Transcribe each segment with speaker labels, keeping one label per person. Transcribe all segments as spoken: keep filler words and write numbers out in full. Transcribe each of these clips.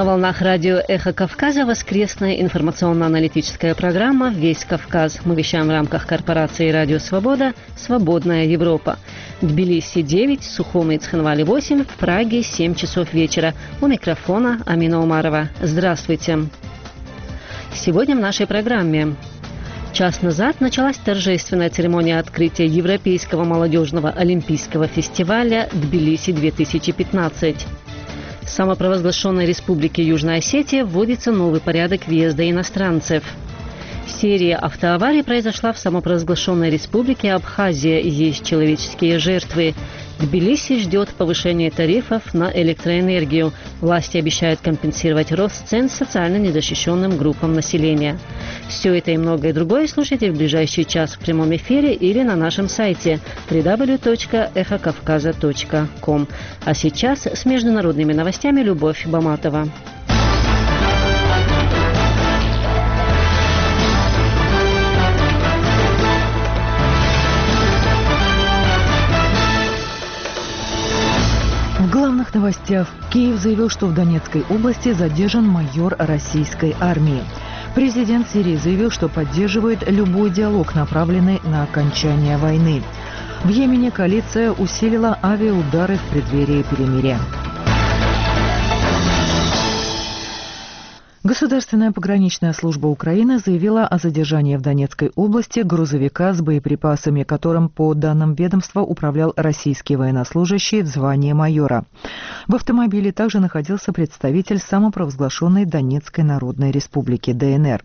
Speaker 1: На волнах радио «Эхо Кавказа» воскресная информационно-аналитическая программа «Весь Кавказ». Мы вещаем в рамках корпорации «Радио Свобода» «Свободная Европа». Тбилиси девять, Сухуми и Цхинвали восемь, в Праге семь часов вечера. У микрофона Амина Умарова. Здравствуйте. Сегодня в нашей программе. Час назад началась торжественная церемония открытия Европейского молодежного олимпийского фестиваля «Тбилиси две тысячи пятнадцать». В самопровозглашенной республике Южная Осетия вводится новый порядок въезда иностранцев. Серия автоаварий произошла в самопровозглашенной республике Абхазия, и есть человеческие жертвы. Тбилиси ждет повышения тарифов на электроэнергию. Власти обещают компенсировать рост цен социально незащищенным группам населения. Все это и многое другое слушайте в ближайший час в прямом эфире или на нашем сайте дабл ю дабл ю дабл ю точка эхо кавказа точка ком. А сейчас с международными новостями Любовь Баматова.
Speaker 2: В главных новостях. Киев заявил, что в Донецкой области задержан майор российской армии. Президент Сирии заявил, что поддерживает любой диалог, направленный на окончание войны. В Йемене коалиция усилила авиаудары в преддверии перемирия. Государственная пограничная служба Украины заявила о задержании в Донецкой области грузовика с боеприпасами, которым, по данным ведомства, управлял российский военнослужащий в звании майора. В автомобиле также находился представитель самопровозглашенной Донецкой Народной Республики ДНР.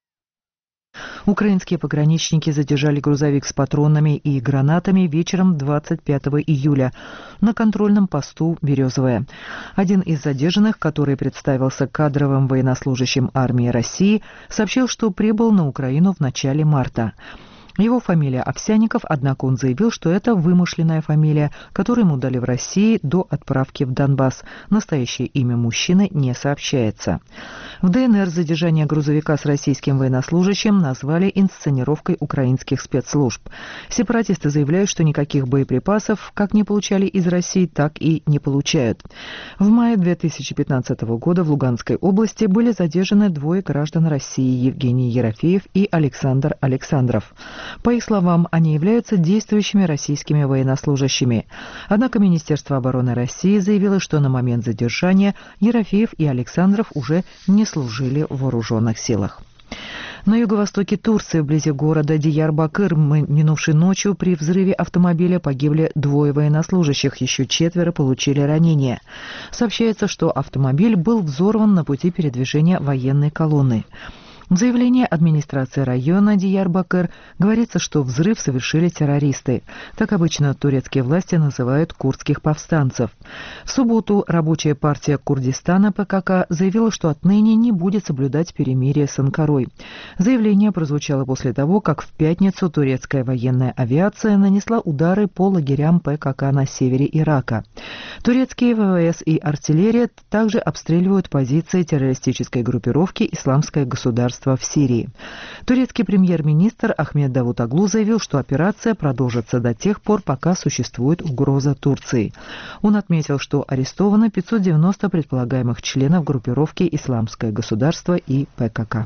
Speaker 2: Украинские пограничники задержали грузовик с патронами и гранатами вечером двадцать пятого июля на контрольном посту «Березовая». Один из задержанных, который представился кадровым военнослужащим армии России, сообщил, что прибыл на Украину в начале марта. Его фамилия Овсянников, однако он заявил, что это вымышленная фамилия, которую ему дали в России до отправки в Донбасс. Настоящее имя мужчины не сообщается. В ДНР задержание грузовика с российским военнослужащим назвали инсценировкой украинских спецслужб. Сепаратисты заявляют, что никаких боеприпасов как не получали из России, так и не получают. В мае две тысячи пятнадцатого года в Луганской области были задержаны двое граждан России, Евгений Ерофеев и Александр Александров. По их словам, они являются действующими российскими военнослужащими. Однако Министерство обороны России заявило, что на момент задержания Ерофеев и Александров уже не служили в вооруженных силах. На юго-востоке Турции, вблизи города Диярбакыр, минувшей ночью при взрыве автомобиля погибли двое военнослужащих, еще четверо получили ранения. Сообщается, что автомобиль был взорван на пути передвижения военной колонны. В заявлении администрации района Диярбакыр говорится, что взрыв совершили террористы. Так обычно турецкие власти называют курдских повстанцев. В субботу рабочая партия Курдистана ПКК заявила, что отныне не будет соблюдать перемирие с Анкарой. Заявление прозвучало после того, как в пятницу турецкая военная авиация нанесла удары по лагерям ПКК на севере Ирака. Турецкие ВВС и артиллерия также обстреливают позиции террористической группировки «Исламское государство» в Сирии. Турецкий премьер-министр Ахмед Давутоглу заявил, что операция продолжится до тех пор, пока существует угроза Турции. Он отметил, что арестовано пятьсот девяносто предполагаемых членов группировки «Исламское государство» и ПКК.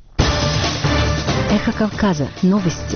Speaker 1: Эхо Кавказа. Новости.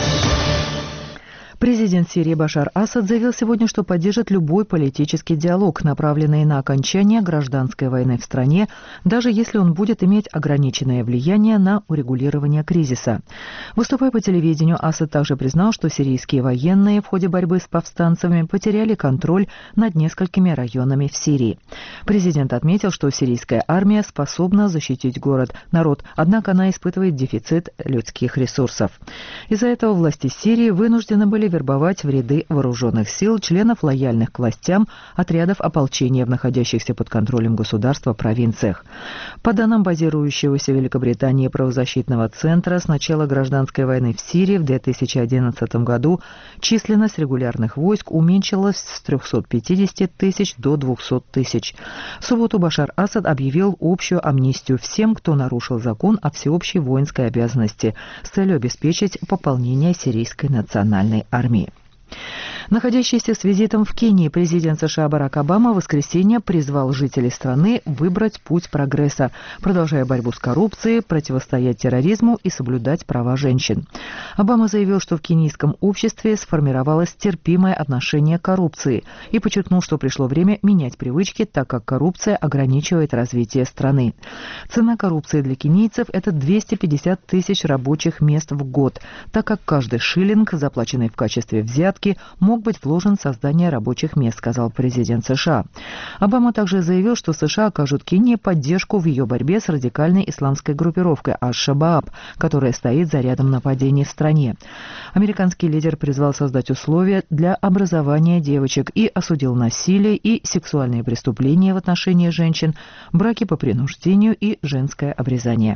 Speaker 2: Президент Сирии Башар Асад заявил сегодня, что поддержит любой политический диалог, направленный на окончание гражданской войны в стране, даже если он будет иметь ограниченное влияние на урегулирование кризиса. Выступая по телевидению, Асад также признал, что сирийские военные в ходе борьбы с повстанцами потеряли контроль над несколькими районами в Сирии. Президент отметил, что сирийская армия способна защитить город, народ, однако она испытывает дефицит людских ресурсов. Из-за этого власти Сирии вынуждены были вербовать в ряды вооруженных сил членов лояльных к властям отрядов ополчения в находящихся под контролем государства провинциях. По данным базирующегося в Великобритании правозащитного центра, с начала гражданской войны в Сирии в две тысячи одиннадцатом году численность регулярных войск уменьшилась с трёхсот пятидесяти тысяч до двухсот тысяч. В субботу Башар Асад объявил общую амнистию всем, кто нарушил закон о всеобщей воинской обязанности с целью обеспечить пополнение сирийской национальной армии. Находящийся с визитом в Кении президент США Барак Обама в воскресенье призвал жителей страны выбрать путь прогресса, продолжая борьбу с коррупцией, противостоять терроризму и соблюдать права женщин. Обама заявил, что в кенийском обществе сформировалось терпимое отношение к коррупции и подчеркнул, что пришло время менять привычки, так как коррупция ограничивает развитие страны. Цена коррупции для кенийцев – это двести пятьдесят тысяч рабочих мест в год, так как каждый шиллинг, заплаченный в качестве взятки, мог быть вложен в создание рабочих мест, сказал президент США. Обама также заявил, что США окажут Кении поддержку в ее борьбе с радикальной исламской группировкой Аш-Шабааб, которая стоит за рядом нападений в стране. Американский лидер призвал создать условия для образования девочек и осудил насилие и сексуальные преступления в отношении женщин, браки по принуждению и женское обрезание.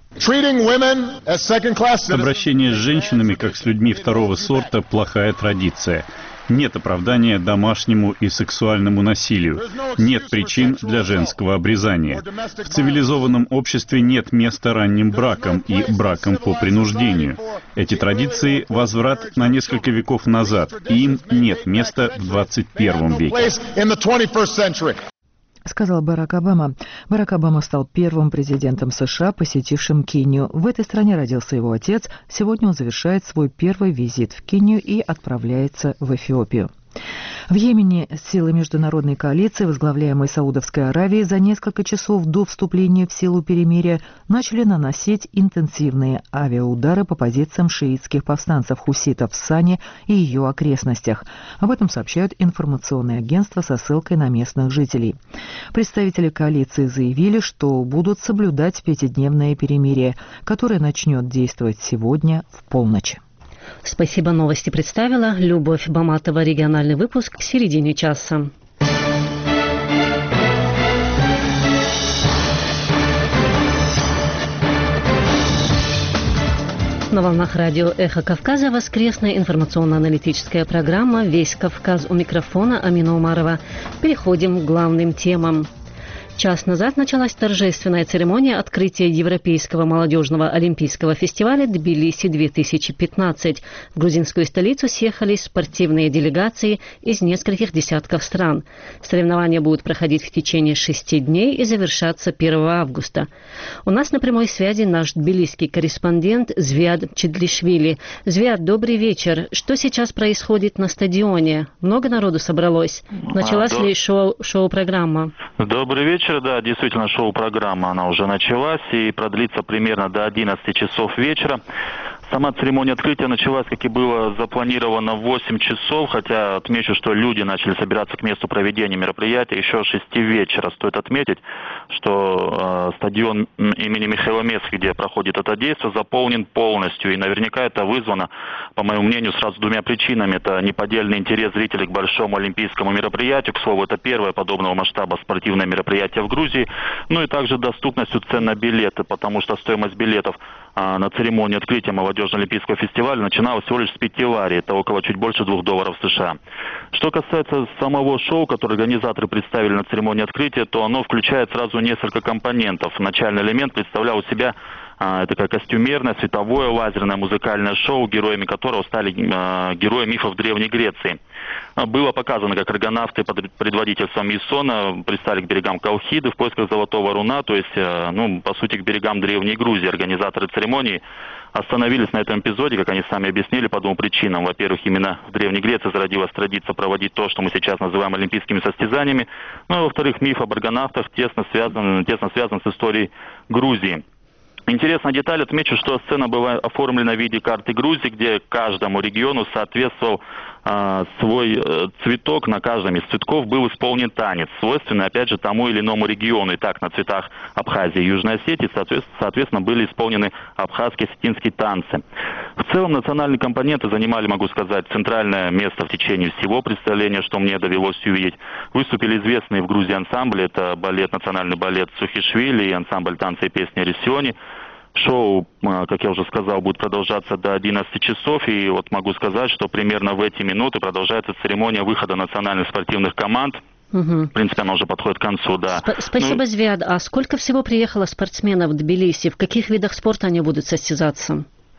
Speaker 3: Обращение с женщинами, как с людьми второго сорта, плохая традиция. Нет оправдания домашнему и сексуальному насилию. Нет причин для женского обрезания. В цивилизованном обществе нет места ранним бракам и бракам по принуждению. Эти традиции — возврат на несколько веков назад, и им нет места в двадцать первом веке.
Speaker 2: Сказал Барак Обама. Барак Обама стал первым президентом США, посетившим Кению. В этой стране родился его отец. Сегодня он завершает свой первый визит в Кению и отправляется в Эфиопию. В Йемене силы международной коалиции, возглавляемой Саудовской Аравией, за несколько часов до вступления в силу перемирия начали наносить интенсивные авиаудары по позициям шиитских повстанцев хуситов в Сане и ее окрестностях. Об этом сообщают информационные агентства со ссылкой на местных жителей. Представители коалиции заявили, что будут соблюдать пятидневное перемирие, которое начнет действовать сегодня в полночь.
Speaker 1: Спасибо, новости представила Любовь Баматова. Региональный выпуск к середине часа. На волнах радио «Эхо Кавказа» воскресная информационно-аналитическая программа «Весь Кавказ». У микрофона Амина Умарова. Переходим к главным темам. Час назад началась торжественная церемония открытия Европейского молодежного олимпийского фестиваля «Тбилиси-две тысячи пятнадцать». В грузинскую столицу съехались спортивные делегации из нескольких десятков стран. Соревнования будут проходить в течение шести дней и завершаться первого августа. У нас на прямой связи наш тбилисский корреспондент Звиад Чедлишвили. Звиад, добрый вечер. Что сейчас происходит на стадионе? Много народу собралось? Началась а, ли шоу, шоу-программа?
Speaker 4: Добрый вечер. Да, действительно, шоу-программа, она уже началась и продлится примерно до одиннадцати часов вечера. Сама церемония открытия началась, как и было запланировано, в восемь часов, хотя отмечу, что люди начали собираться к месту проведения мероприятия еще с шести вечера. Стоит отметить, что э, стадион имени Михаила Месхи, где проходит это действие, заполнен полностью. И наверняка это вызвано, по моему мнению, сразу двумя причинами. Это неподдельный интерес зрителей к большому олимпийскому мероприятию. К слову, это первое подобного масштаба спортивное мероприятие в Грузии. Ну и также доступностью цен на билеты, потому что стоимость билетов э, на церемонию открытия молодежи Олимпийского фестиваля начиналась всего лишь с пяти лари, это около чуть больше двух долларов США. Что касается самого шоу, которое организаторы представили на церемонии открытия, то оно включает сразу несколько компонентов. Начальный элемент представлял из себя а, такое костюмерное, световое, лазерное музыкальное шоу, героями которого стали а, герои мифов Древней Греции. Было показано, как аргонавты под предводительством Ясона пристали к берегам Колхиды в поисках золотого руна, то есть, ну, по сути, к берегам Древней Грузии. Организаторы церемонии остановились на этом эпизоде, как они сами объяснили, по двум причинам. Во-первых, именно в Древней Греции зародилась традиция проводить то, что мы сейчас называем олимпийскими состязаниями. Ну, а во-вторых, миф об аргонавтах тесно связан, тесно связан с историей Грузии. Интересная деталь, отмечу, что сцена была оформлена в виде карты Грузии, где каждому региону соответствовал э, свой э, цветок, на каждом из цветков был исполнен танец, свойственный, опять же, тому или иному региону. И так, на цветах Абхазии и Южной Осетии, соответственно, соответственно, были исполнены абхазские осетинские танцы. В целом, национальные компоненты занимали, могу сказать, центральное место в течение всего представления, что мне довелось увидеть. Выступили известные в Грузии ансамбли, это балет, национальный балет Сухишвили и ансамбль танца и песни Рисиони. Шоу, как я уже сказал, будет продолжаться до одиннадцати часов, и вот могу сказать, что примерно в эти минуты продолжается церемония выхода национальных спортивных команд. Угу. В принципе, она уже подходит к концу, да.
Speaker 1: Сп- спасибо, ну, Звиад. А сколько всего приехало спортсменов в Тбилиси? В каких видах спорта они будут состязаться?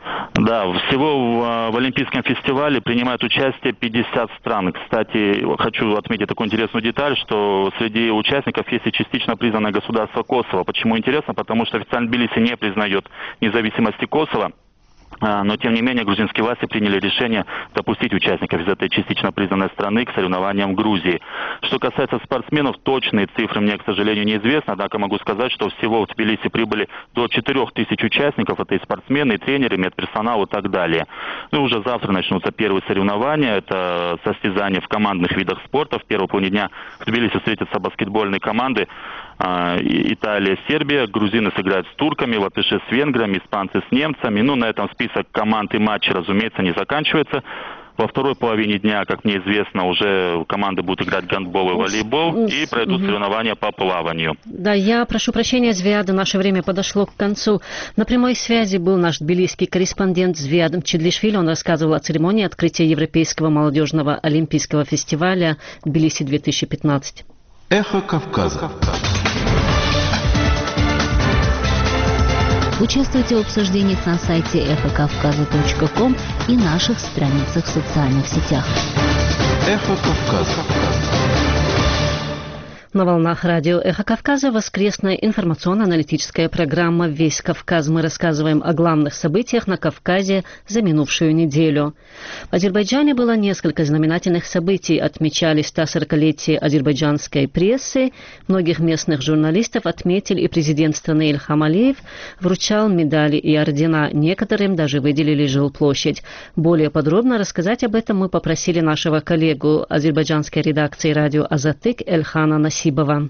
Speaker 4: Да, всего в, в Олимпийском фестивале принимает участие пятьдесят стран. Кстати, хочу отметить такую интересную деталь, что среди участников есть и частично признанное государство Косово. Почему интересно? Потому что официально Тбилиси не признает независимости Косово. Но, тем не менее, грузинские власти приняли решение допустить участников из этой частично признанной страны к соревнованиям в Грузии. Что касается спортсменов, точные цифры мне, к сожалению, неизвестны. Однако могу сказать, что всего в Тбилиси прибыли до четырех тысяч участников. Это и спортсмены, и тренеры, и медперсонал и так далее. Ну, уже завтра начнутся первые соревнования. Это состязания в командных видах спорта. В первой половине дня в Тбилиси встретятся баскетбольные команды. Италия, Сербия, грузины сыграют с турками, латыши с венграми, испанцы с немцами. Ну, на этом список команд и матчей, разумеется, не заканчивается. Во второй половине дня, как мне известно, уже команды будут играть гандбол и волейбол, и пройдут угу. соревнования по плаванию.
Speaker 1: Да, я прошу прощения, Звиада, наше время подошло к концу. На прямой связи был наш тбилисский корреспондент Звиад Чедлишвили. Он рассказывал о церемонии открытия Европейского молодежного олимпийского фестиваля Тбилиси две тысячи пятнадцать.
Speaker 5: Эхо Кавказа.
Speaker 6: Участвуйте в обсуждениях на сайте эхо кавказа точка ком и наших страницах в социальных сетях.
Speaker 5: Эхо Кавказа.
Speaker 1: На волнах радио «Эхо Кавказа» воскресная информационно-аналитическая программа «Весь Кавказ». Мы рассказываем о главных событиях на Кавказе за минувшую неделю. В Азербайджане было несколько знаменательных событий. Отмечались сто сорокалетие азербайджанской прессы. Многих местных журналистов отметили, и президент страны Ильхам Алиев вручал медали и ордена. Некоторым даже выделили жилплощадь. Более подробно рассказать об этом мы попросили нашего коллегу азербайджанской редакции радио «Азатык» Эльхана Насибова.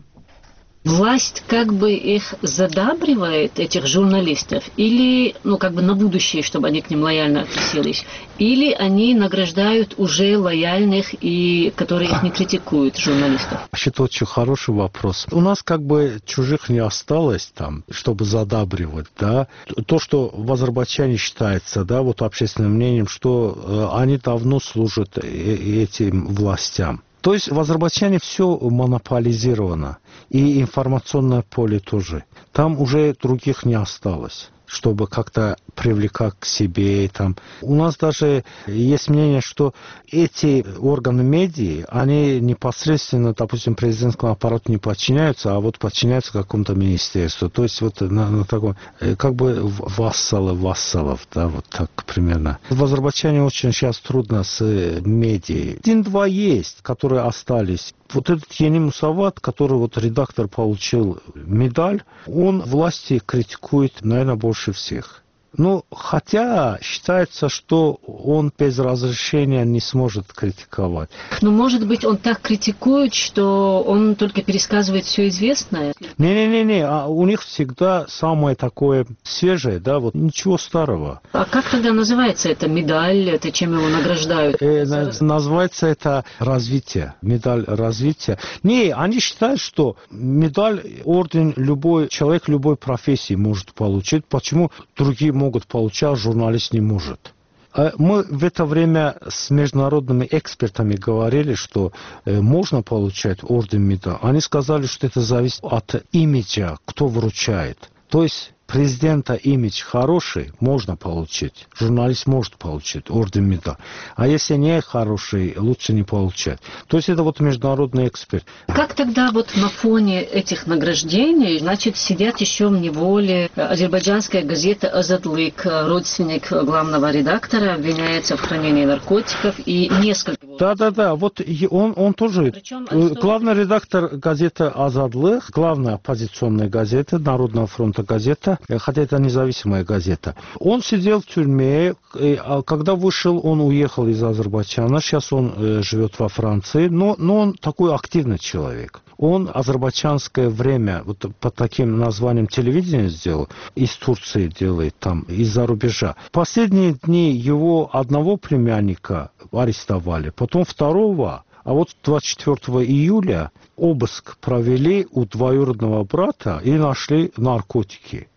Speaker 1: Власть как бы их задабривает, этих журналистов, или, ну, как бы на будущее, чтобы они к ним лояльно относились, или они награждают уже лояльных и которые их не критикуют, журналистов?
Speaker 7: Вообще-то очень хороший вопрос. У нас как бы чужих не осталось там, чтобы задабривать, да. То, что в Азербайджане считается, да, вот общественным мнением, что они давно служат этим властям. То есть в Азербайджане все монополизировано, и информационное поле тоже. Там уже других не осталось, чтобы как-то привлекать к себе. Там. У нас даже есть мнение, что эти органы медиа, они непосредственно, допустим, президентскому аппарату не подчиняются, а вот подчиняются какому-то министерству. То есть вот на, на таком, как бы вассалы вассалов, да, вот так примерно. В Азербайджане очень сейчас трудно с медиа. Один-два есть, которые остались. Вот этот Ени Мусават, который вот редактор получил медаль, он власти критикует, наверное, больше всех. Ну, хотя считается, что он без разрешения не сможет критиковать.
Speaker 1: Но, может быть, он так критикует, что он только пересказывает все известное?
Speaker 7: Не-не-не, а у них всегда самое такое свежее, да, вот ничего старого.
Speaker 1: А как тогда называется эта медаль, это чем его награждают?
Speaker 7: Э, называется это развитие, медаль развития. Не, они считают, что медаль, орден любой человек любой профессии может получить. Почему другие могут могут получать, журналист не может. Мы в это время с международными экспертами говорили, что можно получать орден медаль. Они сказали, что это зависит от имиджа, кто вручает. То есть президента имидж хороший, можно получить. Журналист может получить орден медаль. А если не хороший, лучше не получать. То есть это вот международный эксперт.
Speaker 1: Как тогда вот на фоне этих награждений, значит, сидят еще в неволе азербайджанская газета «Азадлык», родственник главного редактора, обвиняется в хранении наркотиков и несколько...
Speaker 7: Да-да-да, вот он, он тоже... Причем, главный редактор газеты «Азадлык», главная оппозиционная газета, Народного фронта газета, хотя это независимая газета. Он сидел в тюрьме, а когда вышел, он уехал из Азербайджана, сейчас он э, живет во Франции, но, но он такой активный человек. Он азербайджанское время вот под таким названием телевидения сделал, из Турции делает там, из-за рубежа. В последние дни его одного племянника арестовали, потом второго. А вот двадцать четвёртого июля обыск провели у двоюродного брата и нашли наркотики.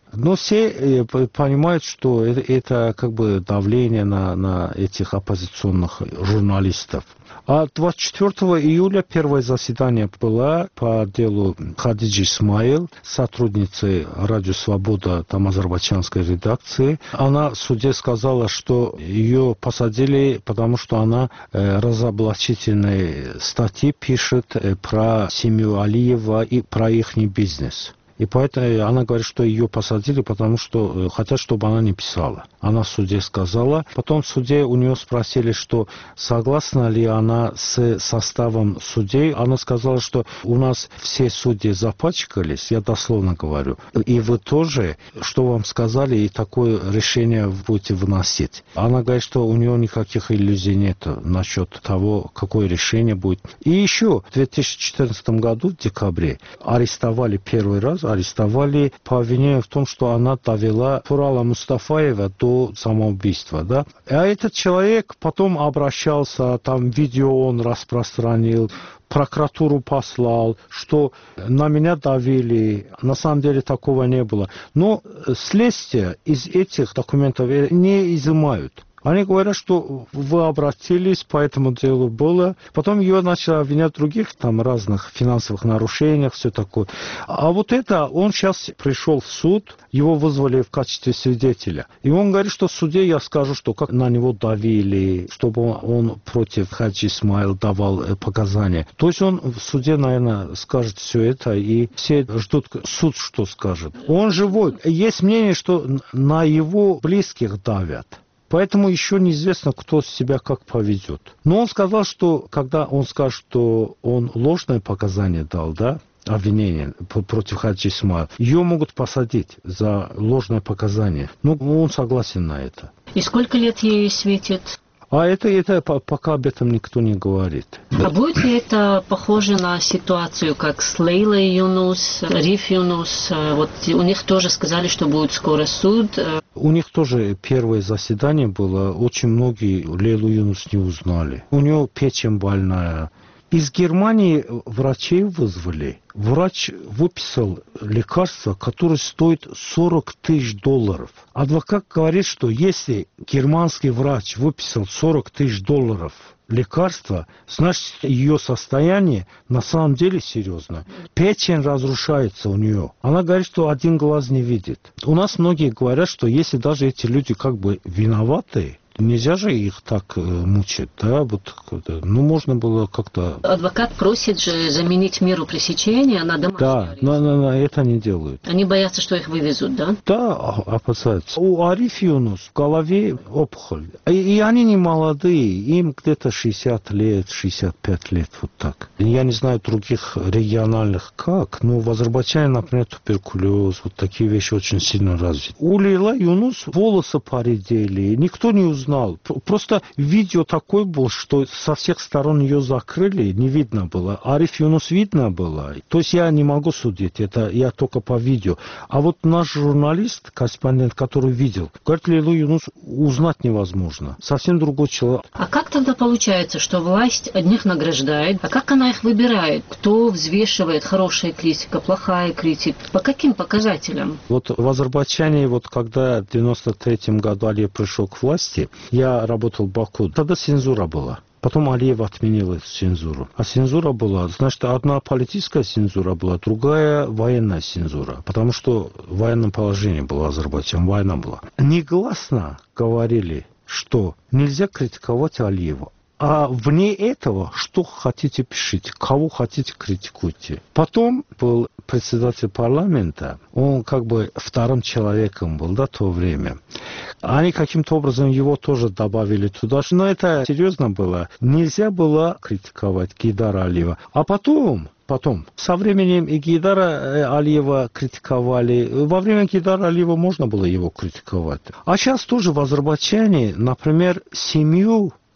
Speaker 7: Но все понимают, что это, это как бы давление на, на этих оппозиционных журналистов. А двадцать четвёртого июля первое заседание было по делу Хадиджи Исмаил, сотрудницы Радио Свобода, там азербайджанской редакции. Она в суде сказала, что ее посадили, потому что она э, разоблачительные статьи пишет э, про семью Алиева и про их бизнес. И поэтому она говорит, что ее посадили, потому что хотят, чтобы она не писала. Она в суде сказала. Потом в суде у нее спросили, что согласна ли она с составом судей. Она сказала, что у нас все судьи запачкались, я дословно говорю. И вы тоже, что вам сказали, и такое решение будете выносить. Она говорит, что у нее никаких иллюзий нет насчет того, какое решение будет. И еще в две тысячи четырнадцатом году, в декабре, арестовали первый раз, арестовали по обвинению в том, что она довела Турала Мустафаева до самоубийства. Да? А этот человек потом обращался, там видео он распространил, прокуратуру послал, что на меня давили. На самом деле такого не было. Но следствие из этих документов не изымают. Они говорят, что вы обратились, по этому делу было. Потом ее начали обвинять в других там разных финансовых нарушениях, все такое. А вот это, он сейчас пришел в суд, его вызвали в качестве свидетеля. И он говорит, что в суде я скажу, что как на него давили, чтобы он, он против Хаджи Исмаил давал показания. То есть он в суде, наверное, скажет все это, и все ждут суд, что скажет. Он живой. Есть мнение, что на его близких давят. Поэтому еще неизвестно, кто себя как поведет. Но он сказал, что когда он скажет, что он ложное показание дал, да, обвинение против Хаджи Исмаила, ее могут посадить за ложное показание. Ну, он согласен на это.
Speaker 1: И сколько лет ей светит?
Speaker 7: А это, это пока об этом никто не говорит.
Speaker 1: А будет ли это похоже на ситуацию, как с Лейлой Юнус, Риф Юнус? Вот у них тоже сказали, что будет скоро суд.
Speaker 7: У них тоже первое заседание было. Очень многие Лейлу Юнус не узнали. У нее печень больная. Из Германии врачей вызвали. Врач выписал лекарство, которое стоит сорок тысяч долларов. Адвокат говорит, что если германский врач выписал сорок тысяч долларов лекарства, значит, ее состояние на самом деле серьезно. Печень разрушается у нее. Она говорит, что один глаз не видит. У нас многие говорят, что если даже эти люди как бы виноваты, нельзя же их так мучить, да, вот, ну, можно было как-то...
Speaker 1: Адвокат просит же заменить меру пресечения на домашний
Speaker 7: да,
Speaker 1: арест.
Speaker 7: Да, но, но это не делают.
Speaker 1: Они боятся, что их вывезут, да?
Speaker 7: Да, опасаются. У Ариф Юнус в голове опухоль. И, и они не молодые, им где-то шестьдесят лет, шестьдесят пять лет, вот так. Я не знаю других региональных как, но в Азербайджане, например, туберкулез, вот такие вещи очень сильно развиты. У Лейла Юнус волосы поредели, никто не узнал. Просто видео такое было, что со всех сторон ее закрыли, не видно было. Ариф Юнус видно было. То есть я не могу судить, это я только по видео. А вот наш журналист, корреспондент, который видел, говорит, Лейлу Юнус узнать невозможно. Совсем другой человек.
Speaker 1: А как тогда получается, что власть одних награждает, а как она их выбирает? Кто взвешивает хорошая критика, плохая критика? По каким показателям?
Speaker 7: Вот в Азербайджане, вот когда в девяносто третьем году Алиев пришел к власти, я работал в Баку. Тогда цензура была. Потом Алиев отменил эту цензуру. А цензура была, значит, одна политическая цензура была, другая военная цензура. Потому что в военном положении было Азербайджан, война была. Негласно говорили, что нельзя критиковать Алиева. А вне этого, что хотите, пишите, кого хотите, критикуйте. Потом был председатель парламента, он как бы вторым человеком был, да, в то время. Они каким-то образом его тоже добавили туда. Но это серьезно было. Нельзя было критиковать Гейдара Алиева. А потом... Потом, со временем и Гейдара Алиева критиковали. Во время Гейдара Алиева можно было его критиковать. А сейчас тоже в Азербайджане, например, семью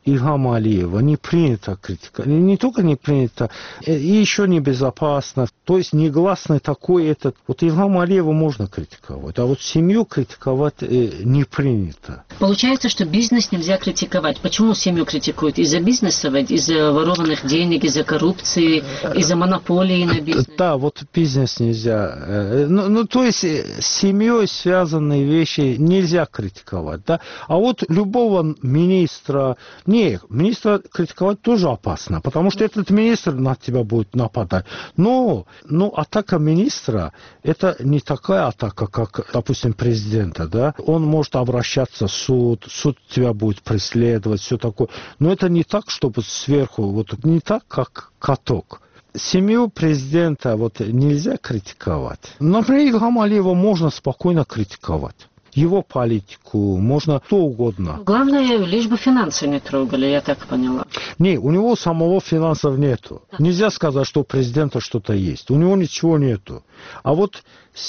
Speaker 7: Ильхама Алиева не принято критиковать. Не только не принято, и еще небезопасно. То есть негласный такой этот... Вот Ильхама Алиева можно критиковать, а вот семью критиковать не принято.
Speaker 1: Получается, что бизнес нельзя критиковать. Почему семью критикуют? Из-за бизнеса, из-за ворованных денег, из-за коррупции, из-за монополии на бизнес?
Speaker 7: Да, вот бизнес нельзя. Ну, ну то есть с семьей связанные вещи нельзя критиковать. Да? А вот любого министра... Не, министра критиковать тоже опасно, потому что этот министр на тебя будет нападать. Но, но атака министра, это не такая атака, как, допустим, президента. Да? Он может обращаться в суд, суд тебя будет преследовать, все такое. Но это не так, чтобы сверху, вот не так, как каток. Семью президента вот нельзя критиковать. Например, Ильхама Алиева можно спокойно критиковать. Его политику, можно что угодно.
Speaker 1: Главное, лишь бы финансы не трогали, я так поняла.
Speaker 7: Не, у него самого финансов нету. Нельзя сказать, что у президента что-то есть. У него ничего нету. А вот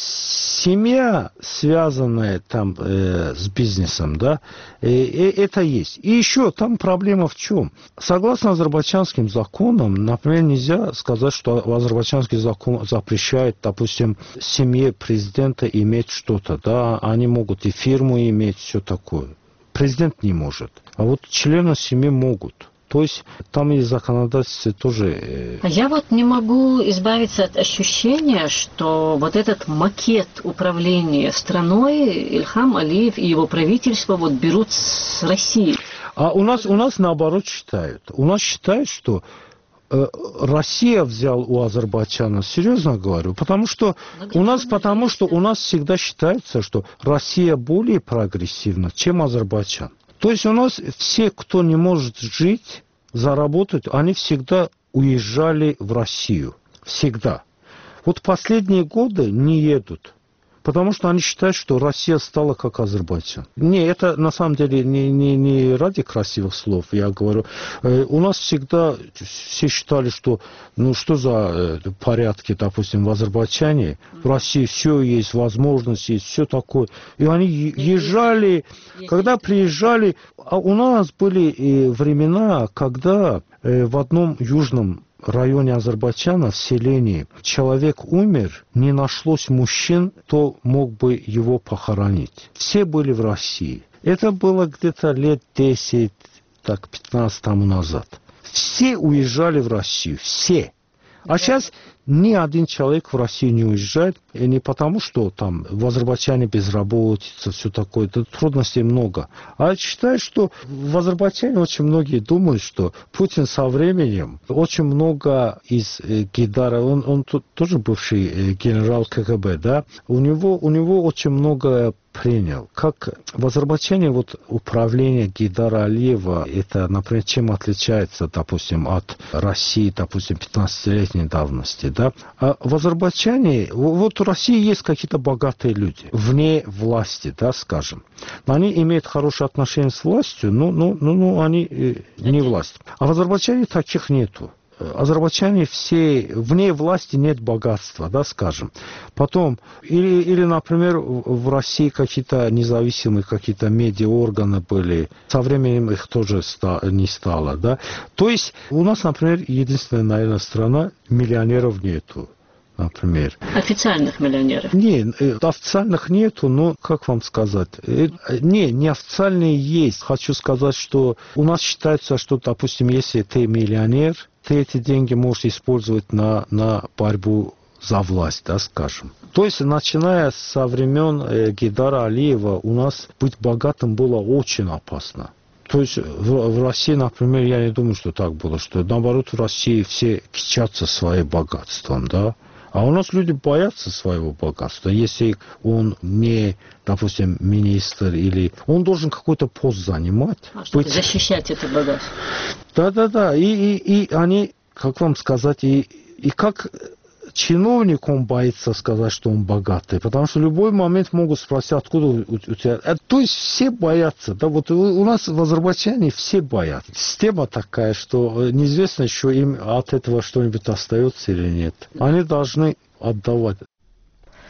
Speaker 7: семья, связанная там э, с бизнесом, да, э, э, это есть. И еще там проблема в чем? Согласно азербайджанским законам, например, нельзя сказать, что азербайджанский закон запрещает, допустим, семье президента иметь что-то, да, они могут и фирму иметь, все такое. Президент не может. А вот члены семьи могут. То есть там и законодательство тоже...
Speaker 1: А я вот не могу избавиться от ощущения, что вот этот макет управления страной Ильхам Алиев и его правительство вот берут с России.
Speaker 7: А у нас, у нас наоборот считают. У нас считают, что э, Россия взял у Азербайджана, серьезно говорю, потому что у нас, потому что у нас всегда считается, что Россия более прогрессивна, чем Азербайджан. То есть у нас все, кто не может жить, заработать, они всегда уезжали в Россию. Всегда. Вот последние годы не едут. Потому что они считают, что Россия стала как Азербайджан. Не, это на самом деле не, не, не ради красивых слов, я говорю. Э, у нас всегда все считали, что ну что за э, порядки, допустим, в Азербайджане, в России все есть, возможности есть, все такое. И они езжали, когда приезжали, а у нас были э, времена, когда э, в одном южном районе Азербайджана, в селении, человек умер, не нашлось мужчин, кто мог бы его похоронить. Все были в России. Это было где-то лет десять, так, пятнадцать тому назад. Все уезжали в Россию, все. А сейчас ни один человек в Россию не уезжает, и не потому, что там в Азербайджане безработица, все такое, это трудностей много. А считаю, что в Азербайджане очень многие думают, что Путин со временем очень много из э, Гейдара, он, он тут тоже бывший э, генерал КГБ, да, у него, у него очень много принял. Как в Азербайджане вот управление Гейдара Алиева, это, например, чем отличается, допустим, от России, допустим, пятнадцатилетней давности, да? А в Азербайджане, вот у России есть какие-то богатые люди, вне власти, да, скажем. Они имеют хорошие отношения с властью, но, но, но, но они э, не власть. А в Азербайджане таких нету. В Азербайджане все, вне власти нет богатства, да, скажем. Потом, или, или, например, в России какие-то независимые какие-то медиаорганы были, со временем их тоже ста, не стало, да. То есть у нас, например, единственная, наверное, страна, миллионеров нету. Например.
Speaker 1: Официальных миллионеров?
Speaker 7: Не, официальных нету, но, как вам сказать, не, неофициальные есть. Хочу сказать, что у нас считается, что, допустим, если ты миллионер, ты эти деньги можешь использовать на, на борьбу за власть, да, скажем. То есть, начиная со времен э, Гейдара Алиева, у нас быть богатым было очень опасно. То есть в, в России, например, я не думаю, что так было, что наоборот в России все кичатся своим богатством, да. А у нас люди боятся своего богатства. Если он не, допустим, министр или... Он должен какой-то пост занимать.
Speaker 1: А что быть... защищать это богатство.
Speaker 7: Да-да-да. И, и, и они, как вам сказать, и, и как чиновник он боится сказать, что он богатый. Потому что в любой момент могут спросить, откуда у, у тебя... То есть все боятся. Да, вот у нас в Азербайджане все боятся. Система такая, что неизвестно еще им от этого что-нибудь остается или нет. Они должны отдавать.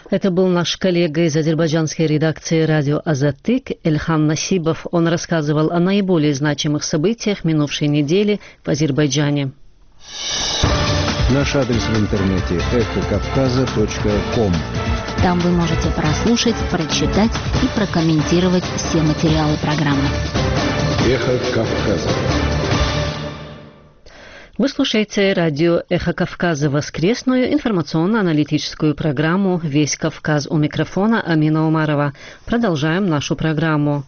Speaker 1: Это был наш коллега из азербайджанской редакции радио «Азатык» Эльхам Насибов. Он рассказывал о наиболее значимых событиях минувшей недели в Азербайджане.
Speaker 8: Наш адрес в интернете эхо кавказа точка ком.
Speaker 6: Там вы можете прослушать, прочитать и прокомментировать все материалы программы.
Speaker 8: Эхо Кавказа.
Speaker 1: Вы слушаете радио «Эхо Кавказа», воскресную информационно-аналитическую программу «Весь Кавказ». У микрофона Амина Умарова. Продолжаем нашу программу.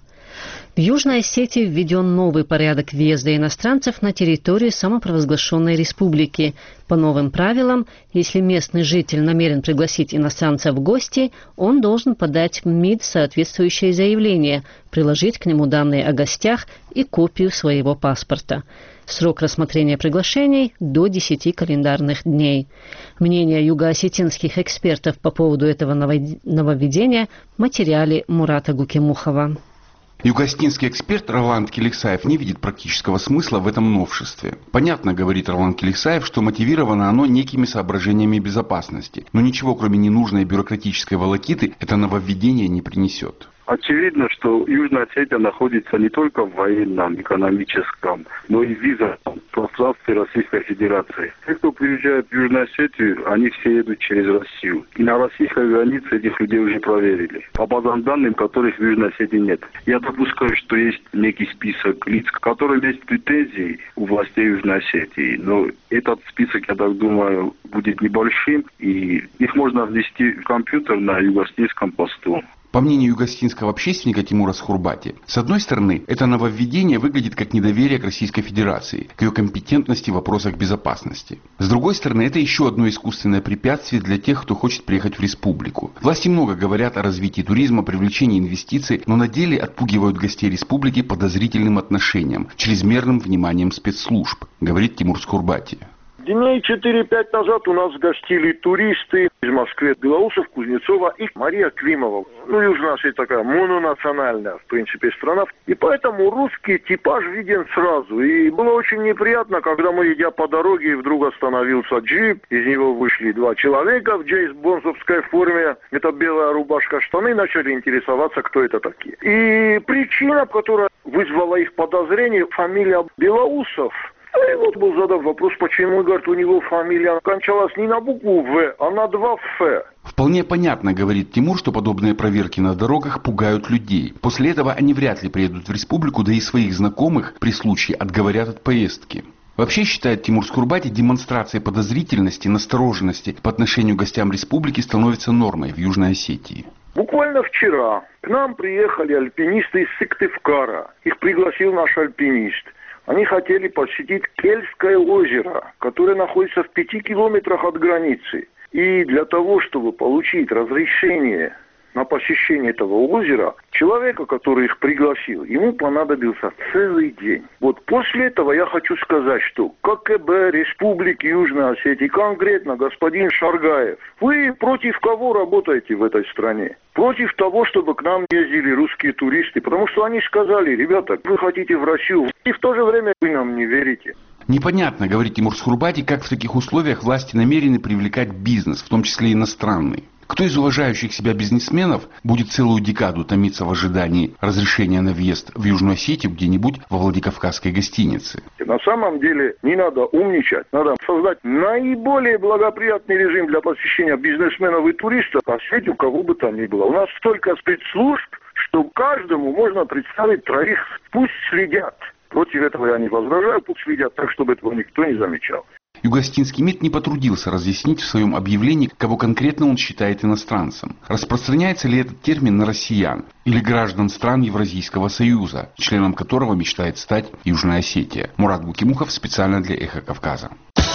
Speaker 1: В Южной Осетии введен новый порядок въезда иностранцев на территорию самопровозглашенной республики. По новым правилам, если местный житель намерен пригласить иностранца в гости, он должен подать в МИД соответствующее заявление, приложить к нему данные о гостях и копию своего паспорта. Срок рассмотрения приглашений – до десяти календарных дней. Мнение югоосетинских экспертов по поводу этого нововведения в материале Мурата Гукимухова.
Speaker 9: Югоосетинский эксперт Роланд Келексаев не видит практического смысла в этом новшестве. Понятно, говорит Роланд Келексаев, что мотивировано оно некими соображениями безопасности, но ничего, кроме ненужной бюрократической волокиты, это нововведение не принесет.
Speaker 10: Очевидно, что Южная Осетия находится не только в военном, экономическом, но и в визовом пространстве Российской Федерации. Те, кто приезжает в Южную Осетию, они все едут через Россию. И на российской границе этих людей уже проверили. По базам данным, которых в Южной Осетии нет. Я допускаю, что есть некий список лиц, которым есть претензии у властей Южной Осетии. Но этот список, я так думаю, будет небольшим, и их можно внести в компьютер на югоосетинском посту.
Speaker 9: По мнению югоосетинского общественника Тимура Схурбати, с одной стороны, это нововведение выглядит как недоверие к Российской Федерации, к ее компетентности в вопросах безопасности. С другой стороны, это еще одно искусственное препятствие для тех, кто хочет приехать в республику. Власти много говорят о развитии туризма, привлечении инвестиций, но на деле отпугивают гостей республики подозрительным отношением, чрезмерным вниманием спецслужб, говорит Тимур Схурбати.
Speaker 11: Дней четыре-пять назад у нас гостили туристы из Москвы, Белоусов, Кузнецова и Мария Климова. Ну, Южная Осетия такая мононациональная, в принципе, страна. И поэтому русский типаж виден сразу. И было очень неприятно, когда мы, идя по дороге, вдруг остановился джип. Из него вышли два человека в джеймс-бондовской форме. Это белая рубашка, штаны. Начали интересоваться, кто это такие. И причина, которая вызвала их подозрение, фамилия Белоусов. И вот был задан вопрос, почему, говорит, у него фамилия кончалась не на букву «В», а на два «Ф».
Speaker 9: Вполне понятно, говорит Тимур, что подобные проверки на дорогах пугают людей. После этого они вряд ли приедут в республику, да и своих знакомых при случае отговорят от поездки. Вообще, считает Тимур Схурбати, демонстрация подозрительности, настороженности по отношению к гостям республики становится нормой в Южной Осетии.
Speaker 11: Буквально вчера к нам приехали альпинисты из Сыктывкара. Их пригласил наш альпинист. Они хотели посетить Кельское озеро, которое находится в пяти километрах от границы. И для того, чтобы получить разрешение на посещение этого озера, человека, который их пригласил, ему понадобился целый день. Вот после этого я хочу сказать, что КГБ Республики Южной Осетии, конкретно господин Шаргаев, вы против кого работаете в этой стране? Против того, чтобы к нам ездили русские туристы, потому что они сказали: ребята, вы хотите в Россию, и в то же время вы нам не верите.
Speaker 9: Непонятно, говорит Тимур Схурбати, как в таких условиях власти намерены привлекать бизнес, в том числе иностранный. Кто из уважающих себя бизнесменов будет целую декаду томиться в ожидании разрешения на въезд в Южную Осетию где-нибудь во Владикавказской гостинице?
Speaker 11: На самом деле не надо умничать, надо создать наиболее благоприятный режим для посещения бизнесменов и туристов, Осетию кого бы там ни было. У нас столько спецслужб, что каждому можно представить троих, пусть следят. Против этого я не возражаю, пусть следят так, чтобы этого никто не замечал.
Speaker 9: Югоосетинский МИД не потрудился разъяснить в своем объявлении, кого конкретно он считает иностранцем. Распространяется ли этот термин на россиян или граждан стран Евразийского союза, членом которого мечтает стать Южная Осетия. Мурат Гукимухов специально для «Эхо Кавказа».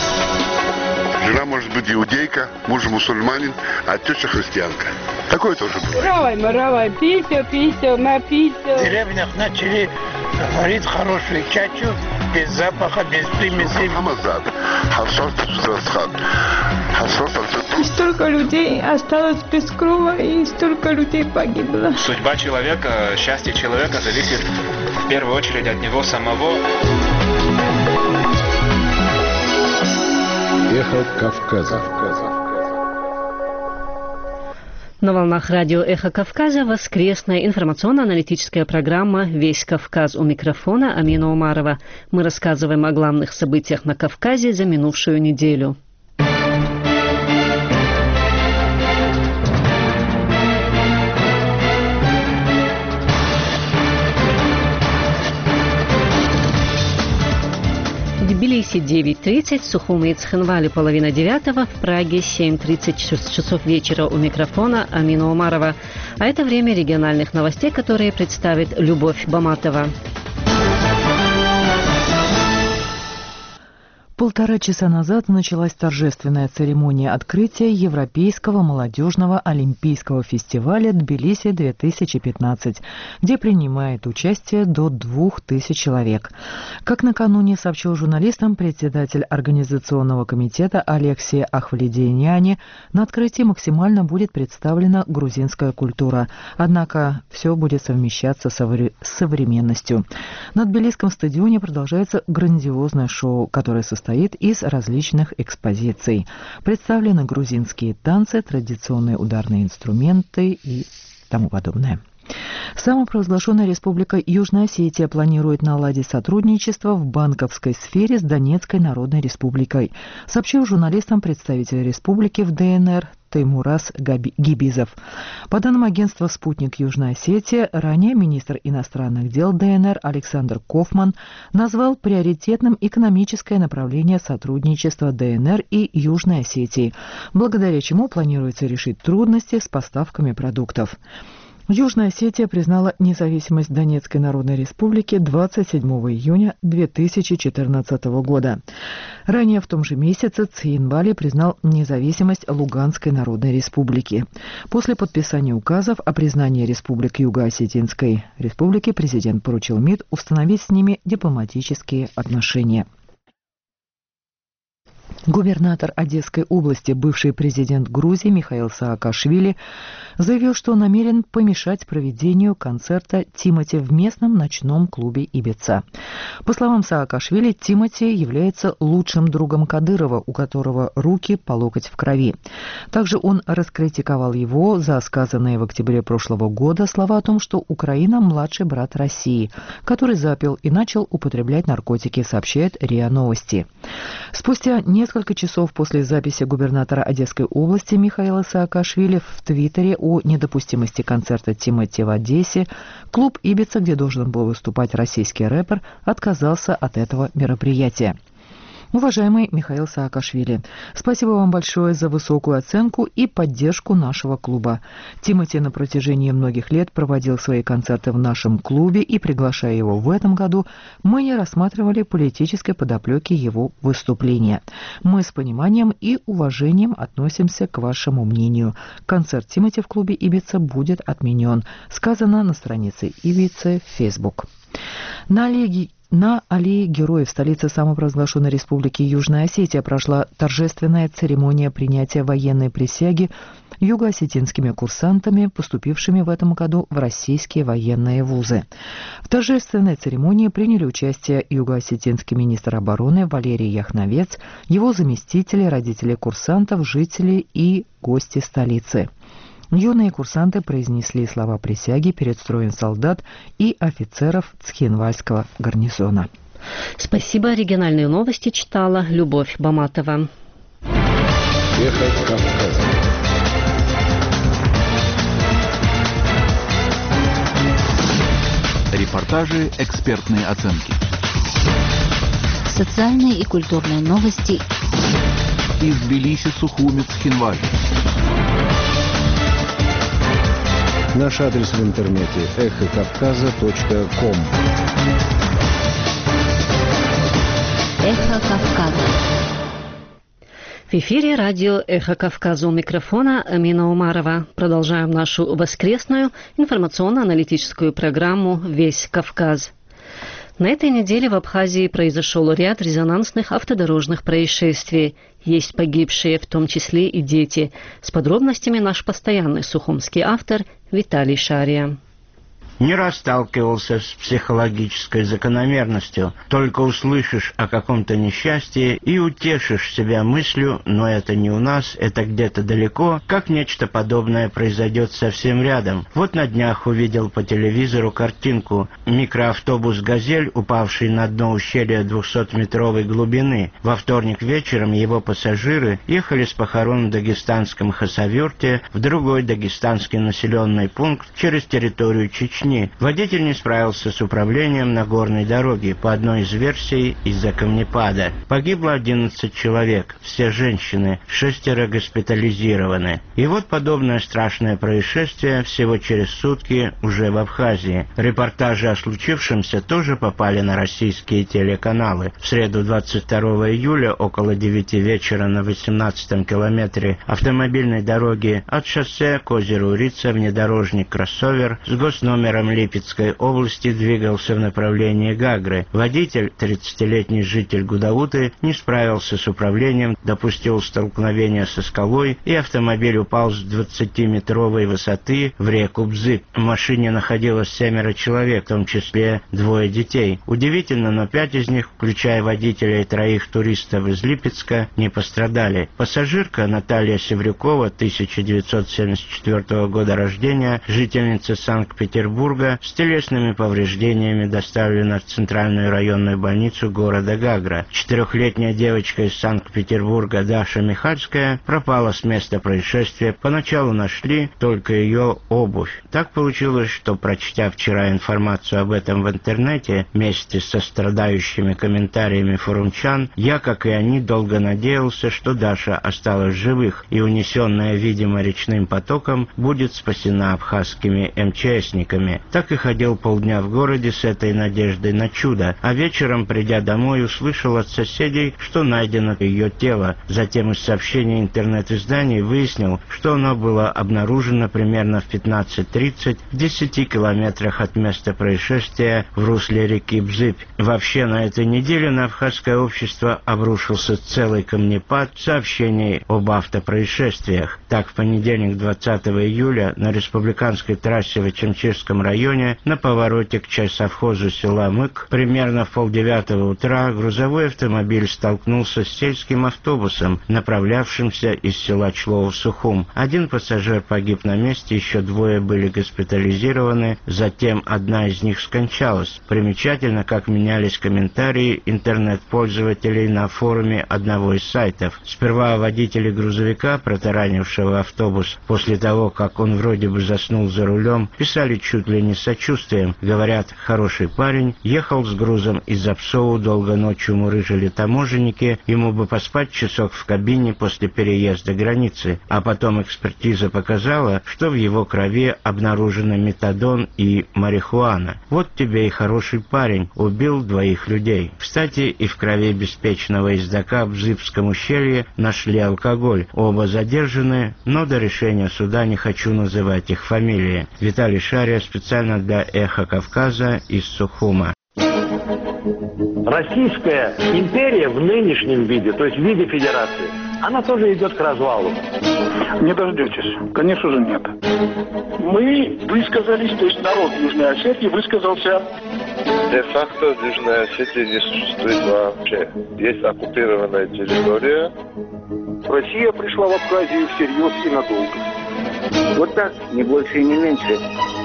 Speaker 12: Жена может быть иудейка, муж мусульманин, а теща христианка. Такое тоже бывает.
Speaker 13: Равай, маравай, писю, писю, написю.
Speaker 14: В деревнях начали варить хорошую чачу, без запаха, без примесей.
Speaker 13: И столько людей осталось без крова, и столько людей погибло.
Speaker 15: Судьба человека, счастье человека зависит в первую очередь от него самого.
Speaker 8: Эхо Кавказа.
Speaker 1: На волнах радио «Эхо Кавказа» воскресная информационно-аналитическая программа «Весь Кавказ». У микрофона Амина Умарова. Мы рассказываем о главных событиях на Кавказе за минувшую неделю. В Тбилиси девять тридцать, в Сухуми и Цхинвале половина девятого, в Праге семь тридцать часов вечера. У микрофона Амина Умарова. А это время региональных новостей, которые представит Любовь Баматова.
Speaker 2: Полтора часа назад началась торжественная церемония открытия Европейского молодежного олимпийского фестиваля «Тбилиси две тысячи пятнадцать», где принимает участие до двух тысяч человек. Как накануне сообщил журналистам председатель организационного комитета Алексей Ахвалединяни, на открытии максимально будет представлена грузинская культура, однако все будет совмещаться с современностью. На Тбилисском стадионе продолжается грандиозное шоу, которое состоит состоит из различных экспозиций. Представлены грузинские танцы, традиционные ударные инструменты и тому подобное. Самопровозглашенная республика Южная Осетия планирует наладить сотрудничество в банковской сфере с Донецкой Народной Республикой, сообщил журналистам представитель республики в ДНР Теймураз Гибизов. По данным агентства «Спутник Южная Осетия», ранее министр иностранных дел ДНР Александр Кофман назвал приоритетным экономическое направление сотрудничества ДНР и Южной Осетии, благодаря чему планируется решить трудности с поставками продуктов. Южная Осетия признала независимость Донецкой Народной Республики двадцать седьмого июня две тысячи четырнадцатого года. Ранее в том же месяце Цхинвали признал независимость Луганской Народной Республики. После подписания указов о признании республик Юго-Осетинской Республики президент поручил МИД установить с ними дипломатические отношения. Губернатор Одесской области, бывший президент Грузии Михаил Саакашвили, заявил, что намерен помешать проведению концерта Тимати в местном ночном клубе Ибица. По словам Саакашвили, Тимати является лучшим другом Кадырова, у которого руки по локоть в крови. Также он раскритиковал его за сказанные в октябре прошлого года слова о том, что Украина – младший брат России, который запил и начал употреблять наркотики, сообщает РИА Новости. Спустя несколько Несколько часов после записи губернатора Одесской области Михаила Саакашвили в Твиттере о недопустимости концерта Тимати в Одессе, клуб «Ибица», где должен был выступать российский рэпер, отказался от этого мероприятия. Уважаемый Михаил Саакашвили, спасибо вам большое за высокую оценку и поддержку нашего клуба. Тимати на протяжении многих лет проводил свои концерты в нашем клубе, и, приглашая его в этом году, мы не рассматривали политической подоплеки его выступления. Мы с пониманием и уважением относимся к вашему мнению. Концерт Тимати в клубе «Ибица» будет отменен, сказано на странице Ибицы в Facebook. На Олеге На аллее Героев столицы самопровозглашенной республики Южная Осетия прошла торжественная церемония принятия военной присяги юго-осетинскими курсантами, поступившими в этом году в российские военные вузы. В торжественной церемонии приняли участие юго-осетинский министр обороны Валерий Яхновец, его заместители, родители курсантов, жители и гости столицы. Юные курсанты произнесли слова присяги перед строем солдат и офицеров Цхинвальского гарнизона.
Speaker 1: Спасибо. Региональные новости читала Любовь Баматова.
Speaker 8: Эхо Кавказа.
Speaker 5: Репортажи, экспертные оценки.
Speaker 6: Социальные и культурные новости.
Speaker 5: Из Тбилиси, Сухуми, Цхинвали.
Speaker 8: Наш адрес в интернете эхо кавказа точка ком.
Speaker 6: Эхо Кавказа.
Speaker 1: В эфире радио «Эхо Кавказа», у микрофона Амина Умарова. Продолжаем нашу воскресную информационно-аналитическую программу «Весь Кавказ». На этой неделе в Абхазии произошел ряд резонансных автодорожных происшествий. Есть погибшие, в том числе и дети. С подробностями наш постоянный сухумский автор Виталий Шария.
Speaker 16: Не раз сталкивался с психологической закономерностью. Только услышишь о каком-то несчастье и утешишь себя мыслью, но это не у нас, это где-то далеко, как нечто подобное произойдет совсем рядом. Вот на днях увидел по телевизору картинку. Микроавтобус «Газель», упавший на дно ущелья двухсотметровой глубины. Во вторник вечером его пассажиры ехали с похорон в дагестанском Хасавюрте в другой дагестанский населенный пункт через территорию Чечни. Водитель не справился с управлением на горной дороге, по одной из версий из-за камнепада. Погибло одиннадцать человек, все женщины, шестеро госпитализированы. И вот подобное страшное происшествие всего через сутки уже в Абхазии. Репортажи о случившемся тоже попали на российские телеканалы. В среду двадцать второго июля около девяти вечера на восемнадцатом километре автомобильной дороги от шоссе к озеру Рица внедорожник-кроссовер с госномером Липецкой области двигался в направлении Гагры. Водитель, тридцатилетний житель Гудауты, не справился с управлением, допустил столкновение со скалой, и автомобиль упал с двадцатиметровой высоты в реку Бзып. В машине находилось семеро человек, в том числе двое детей. Удивительно, но пять из них, включая водителя и троих туристов из Липецка, не пострадали. Пассажирка Наталья Севрюкова, тысяча девятьсот семьдесят четвёртого года рождения, жительница Санкт-Петербурга, с телесными повреждениями доставлена в центральную районную больницу города Гагра. Четырехлетняя девочка из Санкт-Петербурга Даша Михальская пропала с места происшествия. Поначалу нашли только ее обувь. Так получилось, что, прочтя вчера информацию об этом в интернете, вместе со страдающими комментариями форумчан, я, как и они, долго надеялся, что Даша осталась в живых и, унесенная, видимо, речным потоком, будет спасена абхазскими МЧСниками. Так и ходил полдня в городе с этой надеждой на чудо, а вечером, придя домой, услышал от соседей, что найдено ее тело. Затем из сообщений интернет-изданий выяснил, что оно было обнаружено примерно в пятнадцать тридцать в десяти километрах от места происшествия в русле реки Бзып. Вообще, на этой неделе на абхазское общество обрушился целый камнепад сообщений об автопроисшествиях. Так, в понедельник, двадцатого июля, на республиканской трассе в Ачамчирском районе на повороте к чайсовхозу села Мык примерно в полдевятого утра грузовой автомобиль столкнулся с сельским автобусом, направлявшимся из села Члово-Сухум. Один пассажир погиб на месте, еще двое были госпитализированы, затем одна из них скончалась. Примечательно, как менялись комментарии интернет-пользователей на форуме одного из сайтов. Сперва водители грузовика, протаранившего автобус, после того, как он вроде бы заснул за рулем, писали чуть ли не с сочувствием. Говорят, хороший парень, ехал с грузом из Апсоу, долго ночью мурыжили таможенники, ему бы поспать часок в кабине после переезда границы. А потом экспертиза показала, что в его крови обнаружены метадон и марихуана. Вот тебе и хороший парень, убил двоих людей. Кстати, и в крови беспечного ездака в Бзыпском ущелье нашли алкоголь. Оба задержаны, но до решения суда не хочу называть их фамилии. Виталий Шария, специально для «Эхо Кавказа» из Сухума.
Speaker 17: Российская империя в нынешнем виде, то есть в виде федерации, она тоже идет к развалу.
Speaker 10: Не дождетесь. Конечно же, нет.
Speaker 11: Мы высказались, то есть народ Южной Осетии высказался.
Speaker 18: Де-факто в Южной Осетии не существует вообще. Есть оккупированная территория.
Speaker 11: Россия пришла в Абхазию всерьез и надолго.
Speaker 19: Вот так, не больше и не меньше.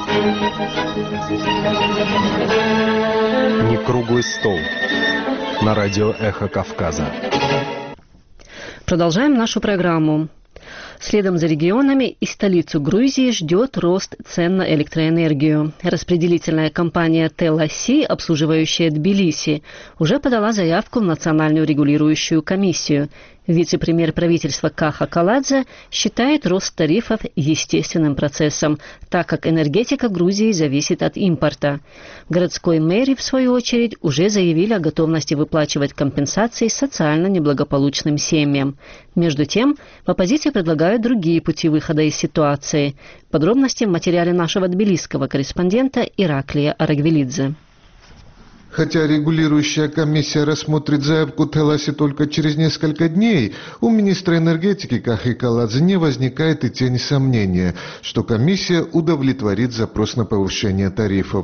Speaker 8: Не круглый стол. На радио «Эхо Кавказа».
Speaker 1: Продолжаем нашу программу. Следом за регионами и столицу Грузии ждет рост цен на электроэнергию. Распределительная компания ТЭЛ-Оси, обслуживающая Тбилиси, уже подала заявку в Национальную регулирующую комиссию. Вице-премьер правительства Каха Каладзе считает рост тарифов естественным процессом, так как энергетика Грузии зависит от импорта. В городской мэрии, в свою очередь, уже заявили о готовности выплачивать компенсации социально неблагополучным семьям. Между тем, в оппозиции предлагают другие пути выхода из ситуации. Подробности в материале нашего тбилисского корреспондента Ираклия Арагвелидзе.
Speaker 20: Хотя регулирующая комиссия рассмотрит заявку Теласи только через несколько дней, у министра энергетики Кахи Каладзе не возникает и тени сомнения, что комиссия удовлетворит запрос на повышение тарифов.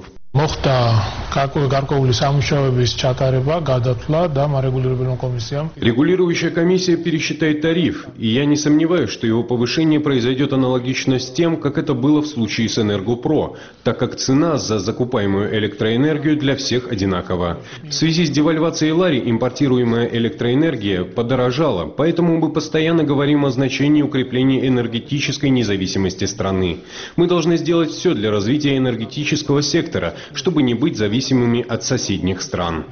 Speaker 21: Регулирующая комиссия пересчитает тариф, и я не сомневаюсь, что его повышение произойдет аналогично с тем, как это было в случае с Энергопро, так как цена за закупаемую электроэнергию для всех одинакова. В связи с девальвацией лари импортируемая электроэнергия подорожала, поэтому мы постоянно говорим о значении укрепления энергетической независимости страны. Мы должны сделать все для развития энергетического сектора, чтобы не быть зависимыми от соседних стран.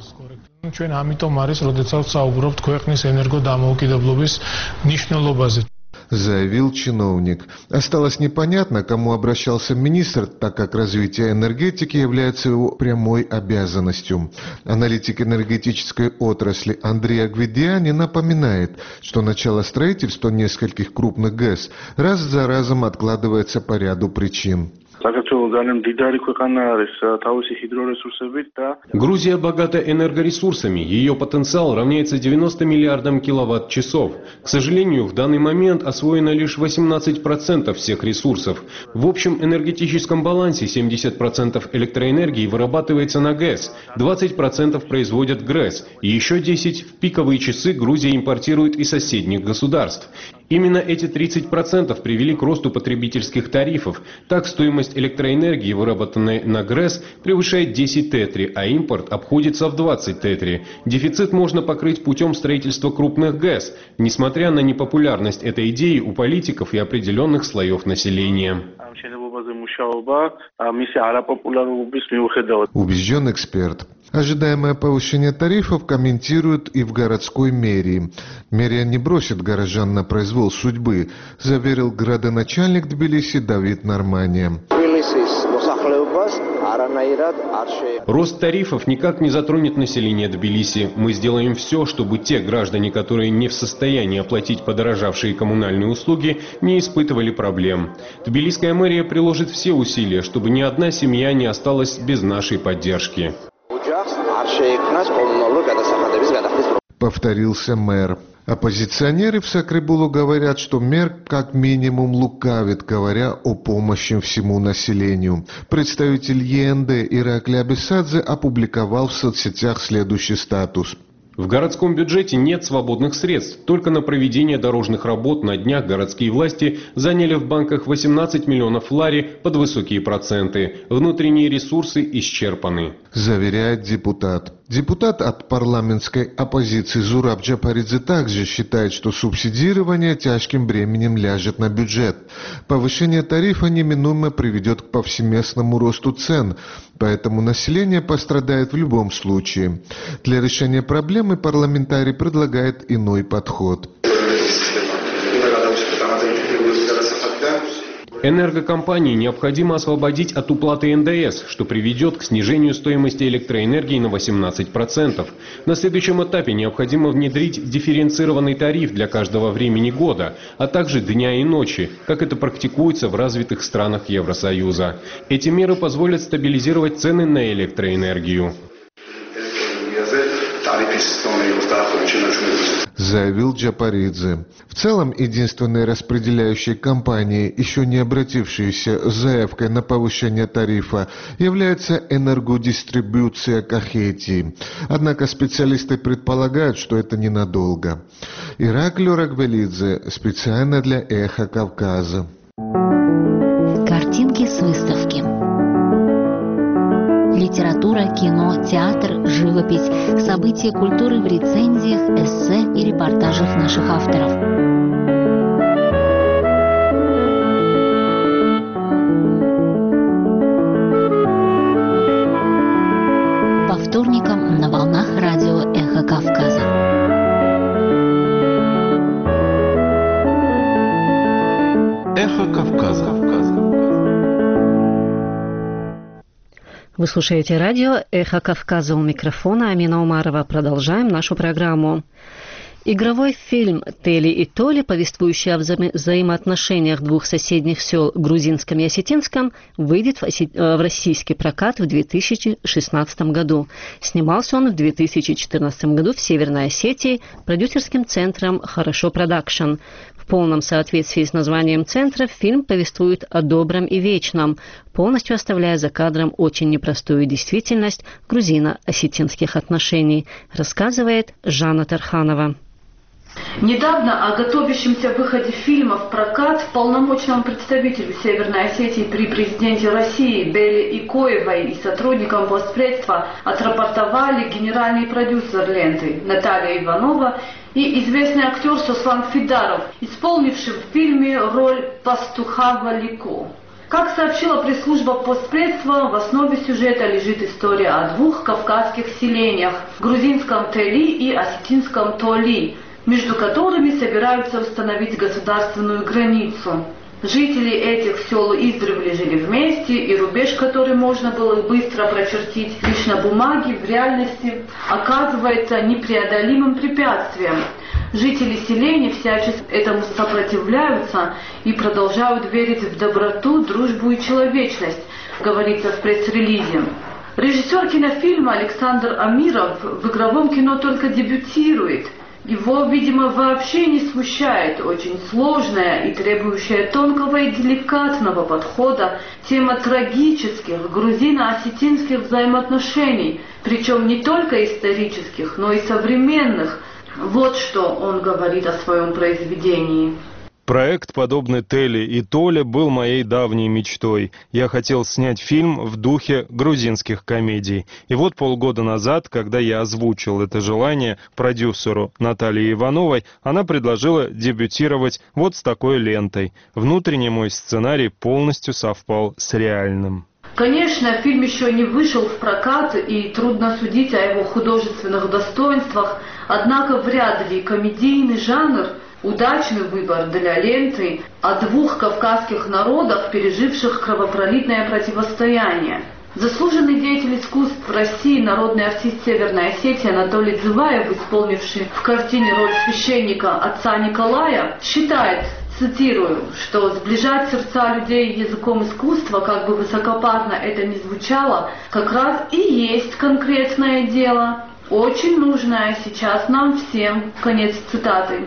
Speaker 20: Заявил чиновник. Осталось непонятно, кому обращался министр, так как развитие энергетики является его прямой обязанностью. Аналитик энергетической отрасли Андрей Агведиани напоминает, что начало строительства нескольких крупных ГЭС раз за разом откладывается по ряду причин.
Speaker 21: Грузия богата энергоресурсами, ее потенциал равняется девяноста миллиардам киловатт-часов. К сожалению, в данный момент освоено лишь восемнадцать процентов всех ресурсов. В общем энергетическом балансе семьдесят процентов электроэнергии вырабатывается на ГЭС, двадцать процентов производят ГРЭС, и еще десять процентов в пиковые часы Грузия импортирует из соседних государств. Именно эти тридцать процентов привели к росту потребительских тарифов. Так, стоимость электроэнергии, выработанной на ГРЭС, превышает десять тетри, а импорт обходится в двадцать тетри. Дефицит можно покрыть путем строительства крупных ГЭС, несмотря на непопулярность этой идеи у политиков и определенных слоев населения.
Speaker 20: Убежден эксперт. Ожидаемое повышение тарифов комментируют и в городской мэрии. Мэрия не бросит горожан на произвол судьбы, заверил градоначальник Тбилиси Давид Нормания.
Speaker 21: Рост тарифов никак не затронет население Тбилиси. Мы сделаем все, чтобы те граждане, которые не в состоянии оплатить подорожавшие коммунальные услуги, не испытывали проблем. Тбилисская мэрия приложит все усилия, чтобы ни одна семья не осталась без нашей поддержки.
Speaker 20: Повторился мэр. Оппозиционеры в Сакребулу говорят, что мэр как минимум лукавит, говоря о помощи всему населению. Представитель ЕНД Иракли Абисадзе опубликовал в соцсетях следующий статус.
Speaker 21: В городском бюджете нет свободных средств. Только на проведение дорожных работ на днях городские власти заняли в банках восемнадцать миллионов лари под высокие проценты. Внутренние ресурсы исчерпаны.
Speaker 20: Заверяет депутат. Депутат от парламентской оппозиции Зураб Джапаридзе также считает, что субсидирование тяжким бременем ляжет на бюджет. Повышение тарифа неминуемо приведет к повсеместному росту цен, поэтому население пострадает в любом случае. Для решения проблемы парламентарий предлагает иной подход.
Speaker 21: Энергокомпании необходимо освободить от уплаты эн дэ эс, что приведет к снижению стоимости электроэнергии на восемнадцать процентов. На следующем этапе необходимо внедрить дифференцированный тариф для каждого времени года, а также дня и ночи, как это практикуется в развитых странах Евросоюза. Эти меры позволят стабилизировать цены на электроэнергию.
Speaker 20: Заявил Джапаридзе. В целом, единственной распределяющей компанией, еще не обратившейся с заявкой на повышение тарифа, является энергодистрибуция Кахетии. Однако специалисты предполагают, что это ненадолго. Иракли Рагвелидзе специально для «Эхо Кавказа».
Speaker 6: Картинки с выставки. Литература, кино, театр, живопись, события культуры в рецензиях, эссе и репортажах наших авторов. По вторникам на волнах радио «Эхо Кавказа».
Speaker 5: «Эхо Кавказа».
Speaker 1: Вы слушаете радио «Эхо Кавказа», у микрофона Амина Умарова. Продолжаем нашу программу. Игровой фильм «Тели и Толи», повествующий о вза- взаимоотношениях двух соседних сел грузинском и осетинском, выйдет в, оси- в российский прокат в две тысячи шестнадцатом году. Снимался он в две тысячи четырнадцатом году в Северной Осетии продюсерским центром «Хорошо Продакшн». В полном соответствии с названием центра фильм повествует о добром и вечном, полностью оставляя за кадром очень непростую действительность грузино-осетинских отношений, рассказывает Жанна Тарханова.
Speaker 3: Недавно о готовящемся выходе фильма в прокат полномочному представителю Северной Осетии при президенте России Белле Икоевой и сотрудникам постпредства отрапортовали генеральный продюсер ленты Наталья Иванова и известный актер Сослан Фидаров, исполнивший в фильме роль пастуха Валико. Как сообщила пресс-служба постпредства, в основе сюжета лежит история о двух кавказских селениях – грузинском Тели и осетинском Толи, между которыми собираются установить государственную границу. Жители этих сел издревле жили вместе, и рубеж, который можно было быстро прочертить лишь на бумаге, в реальности оказывается непреодолимым препятствием. Жители селений всячески этому сопротивляются и продолжают верить в доброту, дружбу и человечность, говорится в пресс-релизе. Режиссер кинофильма Александр Амиров в игровом кино только дебютирует. Его, видимо, вообще не смущает очень сложная и требующая тонкого и деликатного подхода тема трагических грузино-осетинских взаимоотношений, причем не только исторических, но и современных. Вот что он говорит о своем произведении.
Speaker 22: Проект, подобный Теле и Толе, был моей давней мечтой. Я хотел снять фильм в духе грузинских комедий. И вот полгода назад, когда я озвучил это желание продюсеру Наталье Ивановой, она предложила дебютировать вот с такой лентой. Внутренний мой сценарий полностью совпал с реальным.
Speaker 3: Конечно, фильм еще не вышел в прокат, и трудно судить о его художественных достоинствах, однако вряд ли комедийный жанр – удачный выбор для ленты о двух кавказских народах, переживших кровопролитное противостояние. Заслуженный деятель искусств в России, народный артист Северной Осетии Анатолий Дзываев, исполнивший в картине роль священника отца Николая, считает, цитирую, что сближать сердца людей языком искусства, как бы высокопарно это ни звучало, как раз и есть конкретное дело, очень нужное сейчас нам всем, конец цитаты.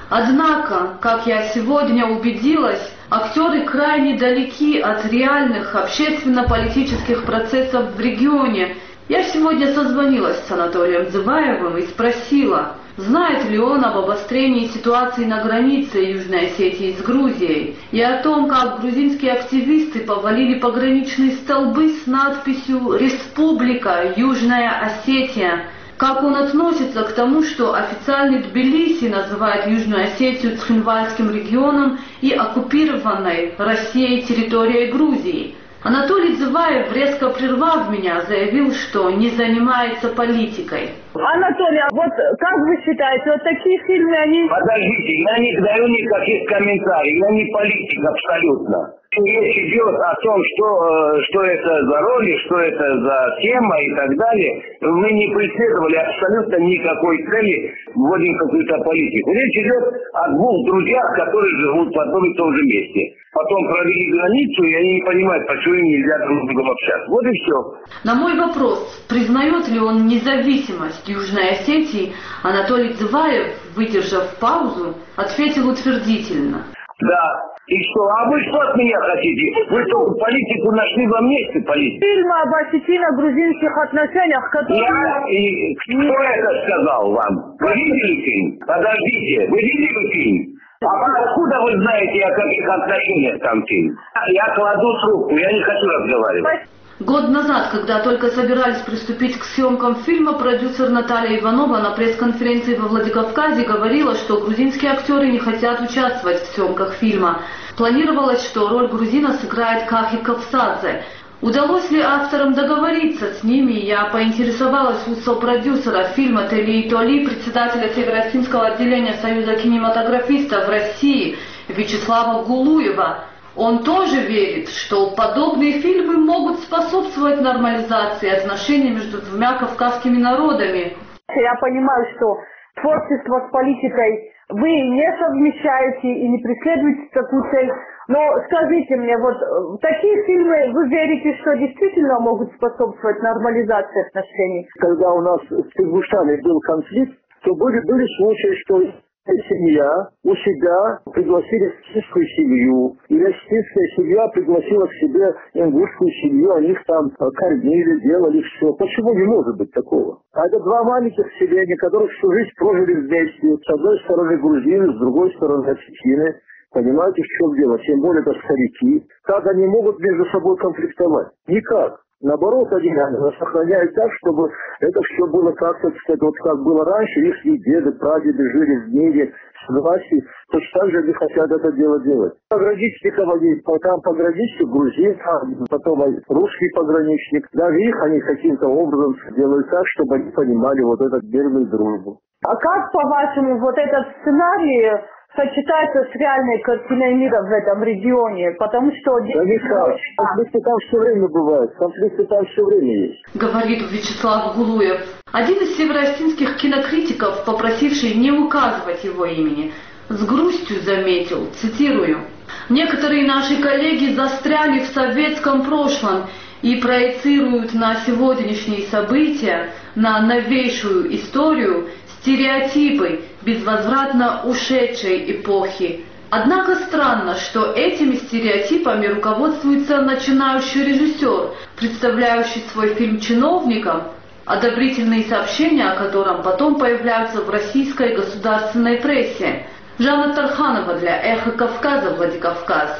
Speaker 3: Однако, как я сегодня убедилась, актеры крайне далеки от реальных общественно-политических процессов в регионе. Я сегодня созвонилась с Анатолием Дзываевым и спросила, знает ли он об обострении ситуации на границе Южной Осетии с Грузией и о том, как грузинские активисты повалили пограничные столбы с надписью «Республика Южная Осетия». Как он относится к тому, что официальный Тбилиси называет Южную Осетию Цхинвальским регионом и оккупированной Россией территорией Грузии? Анатолий Дзываев, резко прервав меня, заявил, что не занимается политикой.
Speaker 23: Анатолий, а вот как вы считаете, вот такие фильмы, они... Подождите, я не даю никаких комментариев, я не политик абсолютно. Речь идет о том, что, что это за роли, что это за тема и так далее. Мы не преследовали абсолютно никакой цели, вводим какую-то политику. Речь идет о двух друзьях, которые живут в одном и том же месте. Потом провели границу, и они не понимают, почему им нельзя друг с другом общаться. Вот и все.
Speaker 3: На мой вопрос, признает ли он независимость Южной Осетии, Анатолий Дзываев, выдержав паузу, ответил утвердительно.
Speaker 23: Да. И что? А вы что от меня хотите? Вы что, политику нашли во месте, политику? Фильм об осетино-грузинских отношениях, которые... Я... И кто это сказал вам? Вы видели фильм? Подождите, вы видели фильм? А откуда вы знаете, о каких отношениях там фильм? Я кладу трубку, я не хочу разговаривать.
Speaker 3: Год назад, когда только собирались приступить к съемкам фильма, продюсер Наталья Иванова на пресс-конференции во Владикавказе говорила, что грузинские актеры не хотят участвовать в съемках фильма. Планировалось, что роль грузина сыграет Кахи Кавсадзе. Удалось ли авторам договориться с ними, я поинтересовалась у сопродюсера фильма «Тели и Толи», председателя Северо-Осетинского отделения Союза кинематографистов в России Вячеслава Гулуева. Он тоже верит, что подобные фильмы могут способствовать нормализации отношений между двумя кавказскими народами.
Speaker 23: Я понимаю, что
Speaker 4: творчество с политикой вы не совмещаете и не преследуете такую цель. Но скажите мне, вот такие фильмы, вы верите, что действительно могут способствовать нормализации отношений?
Speaker 11: Когда у нас в Ингушетии был конфликт, то были, были случаи, что семья у себя пригласили российскую семью, и российская семья пригласила к себе ингушскую семью, они их там кормили, делали все. Почему не может быть такого? А это два маленьких селения, которых всю жизнь прожили вместе. С одной стороны грузины, с другой стороны осетины. Понимаете, в чем дело? Тем более это старики. Как они могут между собой конфликтовать? Никак. Наоборот, они сохраняют так, чтобы это все было как-то, вот как было раньше, их деды, прадеды жили в мире, в согласии, точно так же они хотят это дело делать. Пограничников они, там пограничник, грузин, потом русский пограничник, даже их они каким-то образом делают так, чтобы они понимали вот эту мирную дружбу.
Speaker 4: А как, по-вашему, вот этот сценарий сочетается с реальной картиной мира в этом регионе, потому что...
Speaker 11: Да никак. Конфликты там все время бывают, конфликты там все время есть.
Speaker 3: Говорит Вячеслав Гулуев, один из североосетинских кинокритиков, попросивший не указывать его имени, с грустью заметил, цитирую, «Некоторые наши коллеги застряли в советском прошлом и проецируют на сегодняшние события, на новейшую историю, стереотипы безвозвратно ушедшей эпохи. Однако странно, что этими стереотипами руководствуется начинающий режиссер, представляющий свой фильм чиновникам, одобрительные сообщения о котором потом появляются в российской государственной прессе». Жанна Тарханова для «Эхо Кавказа», Владикавказ.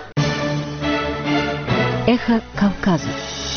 Speaker 6: «Эхо Кавказа».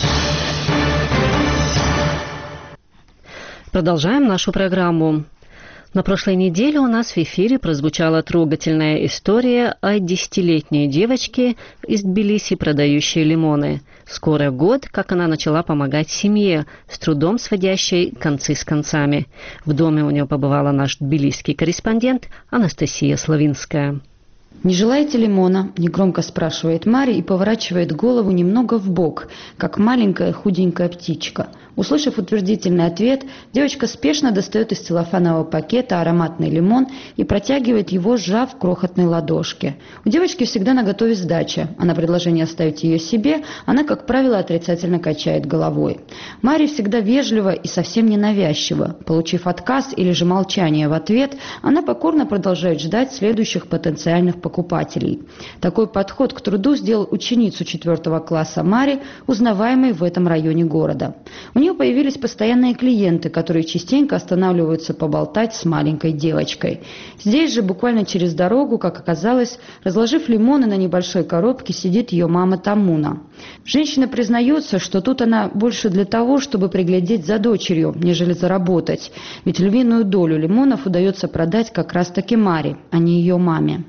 Speaker 1: Продолжаем нашу программу. На прошлой неделе у нас в эфире прозвучала трогательная история о десятилетней девочке из Тбилиси, продающей лимоны. Скоро год, как она начала помогать семье, с трудом сводящей концы с концами. В доме у нее побывала наш тбилисский корреспондент Анастасия Славинская.
Speaker 7: «Не желаете лимона?» – негромко спрашивает Мария и поворачивает голову немного вбок, как маленькая худенькая птичка. Услышав утвердительный ответ, девочка спешно достает из целлофанового пакета ароматный лимон и протягивает его, сжав в крохотной ладошке. У девочки всегда наготове сдача, а на предложение оставить ее себе она, как правило, отрицательно качает головой. Мария всегда вежлива и совсем ненавязчива. Получив отказ или же молчание в ответ, она покорно продолжает ждать следующих потенциальных покупателей. Такой подход к труду сделал ученицу четвертого класса Мари узнаваемой в этом районе города. У нее появились постоянные клиенты, которые частенько останавливаются поболтать с маленькой девочкой. Здесь же, буквально через дорогу, как оказалось, разложив лимоны на небольшой коробке, сидит ее мама Тамуна. Женщина признается, что тут она больше для того, чтобы приглядеть за дочерью, нежели заработать. Ведь львиную долю лимонов удается продать как раз-таки Маре, а не ее маме.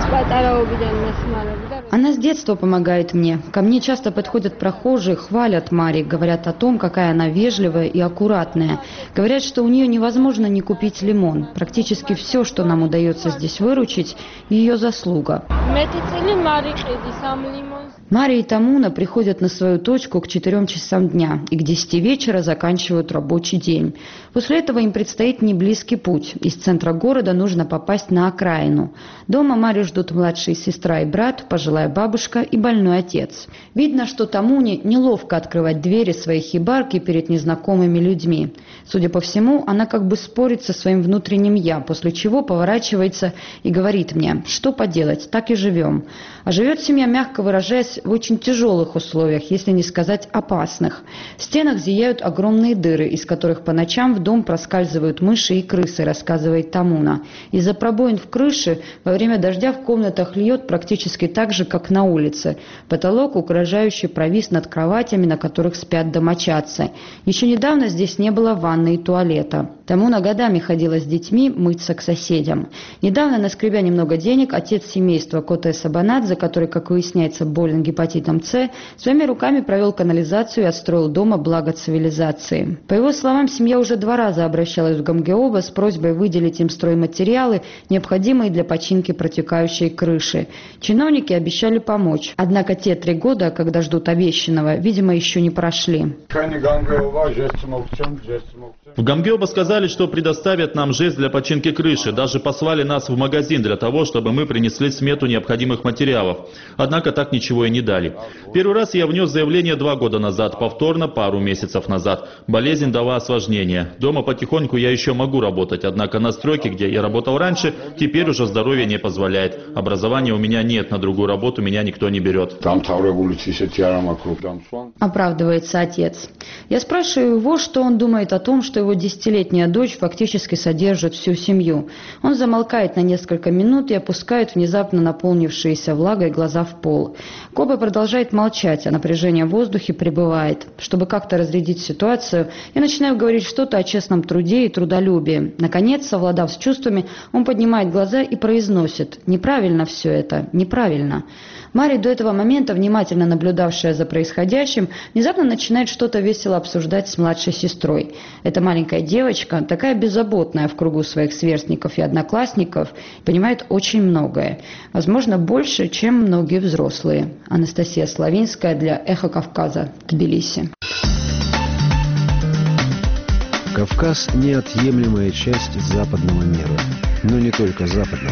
Speaker 7: Она с детства помогает мне. Ко мне часто подходят прохожие, хвалят Мари, говорят о том, какая она вежливая и аккуратная. Говорят, что у нее невозможно не купить лимон. Практически все, что нам удается здесь выручить, ее заслуга. Мария и Тамуна приходят на свою точку к четырем часам дня и к десяти вечера заканчивают рабочий день. После этого им предстоит неблизкий путь. Из центра города нужно попасть на окраину. Дома Марию ждут младшая сестра и брат, пожилая бабушка и больной отец. Видно, что Тамуне неловко открывать двери своей хибарки перед незнакомыми людьми. Судя по всему, она как бы спорит со своим внутренним «я», после чего поворачивается и говорит мне: что поделать, так и живем. А живет семья, мягко выражаясь, в очень тяжелых условиях, если не сказать опасных. В стенах зияют огромные дыры, из которых по ночам в дом проскальзывают мыши и крысы, рассказывает Тамуна. Из-за пробоин в крыше во время дождя в комнатах льет практически так же, как на улице. Потолок угрожающе провис над кроватями, на которых спят домочадцы. Еще недавно здесь не было ванны и туалета. Тамуна годами ходила с детьми мыться к соседям. Недавно, наскребя немного денег, отец семейства Коте Сабанадзе, который, как выясняется, болен гепатитом С, своими руками провел канализацию и отстроил дома благо цивилизации. По его словам, семья уже два раза обращалась в Гамгеоба с просьбой выделить им стройматериалы, необходимые для починки протекающей крыши. Чиновники обещали помочь. Однако те три года, когда ждут обещанного, видимо, еще не прошли.
Speaker 9: В Гамгеоба сказали, что предоставят нам жест для починки крыши. Даже послали нас в магазин для того, чтобы мы принесли смету необходимых материалов. Однако так ничего и не дали. Первый раз я внес заявление два года назад, повторно пару месяцев назад. Болезнь дала осложнение. Дома потихоньку я еще могу работать, однако на стройке, где я работал раньше, теперь уже здоровье не позволяет. Образования у меня нет, на другую работу меня никто не берет.
Speaker 7: Оправдывается отец. Я спрашиваю его, что он думает о том, что его десятилетняя дочь фактически содержит всю семью. Он замолкает на несколько минут и опускает внезапно наполнившиеся влагой глаза в пол. Коба продолжает молчать, а напряжение в воздухе прибывает. Чтобы как-то разрядить ситуацию, я начинаю говорить что-то о честном труде и трудолюбии. Наконец, совладав с чувствами, он поднимает глаза и произносит: «Неправильно все это, неправильно». Мария, до этого момента внимательно наблюдавшая за происходящим, внезапно начинает что-то весело обсуждать с младшей сестрой. Эта маленькая девочка, такая беззаботная в кругу своих сверстников и одноклассников, понимает очень многое. Возможно, больше, чем многие взрослые. Анастасия Славинская для «Эхо Кавказа», Тбилиси.
Speaker 8: Кавказ – неотъемлемая часть западного мира, но не только западного.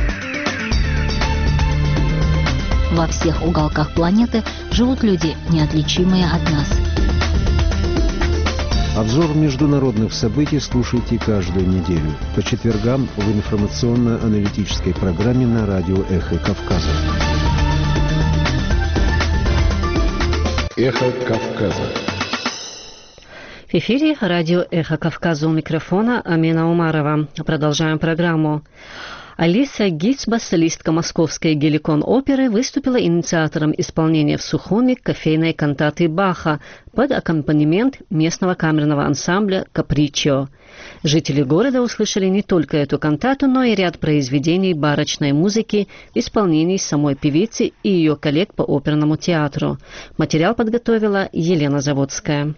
Speaker 6: Во всех уголках планеты живут люди, неотличимые от нас.
Speaker 8: Обзор международных событий слушайте каждую неделю по четвергам в информационно-аналитической программе на радио «Эхо Кавказа».
Speaker 5: «Эхо Кавказа».
Speaker 1: В эфире радио «Эхо Кавказа», у микрофона Амина Умарова. Продолжаем программу. Алиса Гицба, солистка московской Геликон-оперы, выступила инициатором исполнения в Сухуми кофейной кантаты Баха под аккомпанемент местного камерного ансамбля «Капричо». Жители города услышали не только эту кантату, но и ряд произведений барочной музыки в исполнении самой певицы и ее коллег по оперному театру. Материал подготовила Елена Заводская.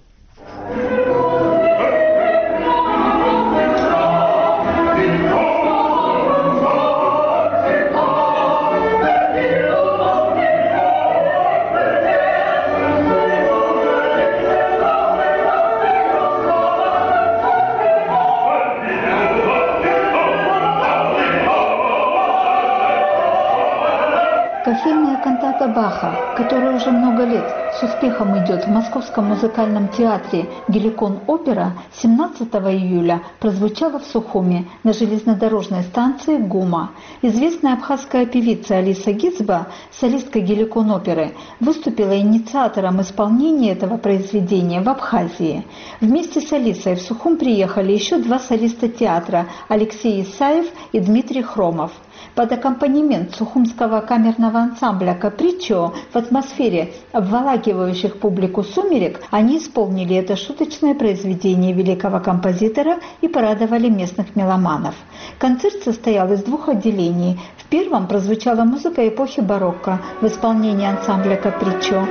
Speaker 12: Кофейная кантата Баха, которая уже много лет с успехом идет в Московском музыкальном театре «Геликон-опера», семнадцатого июля прозвучала в Сухуми на железнодорожной станции ГУМа. Известная абхазская певица Алиса Гицба, солистка «Геликон-оперы», выступила инициатором исполнения этого произведения в Абхазии. Вместе с Алисой в Сухум приехали еще два солиста театра – Алексей Исаев и Дмитрий Хромов. Под аккомпанемент сухумского камерного ансамбля «Капричо» в атмосфере обволакивающих публику сумерек они исполнили это шуточное произведение великого композитора и порадовали местных меломанов. Концерт состоял из двух отделений. В первом прозвучала музыка эпохи барокко в исполнении ансамбля «Капричо».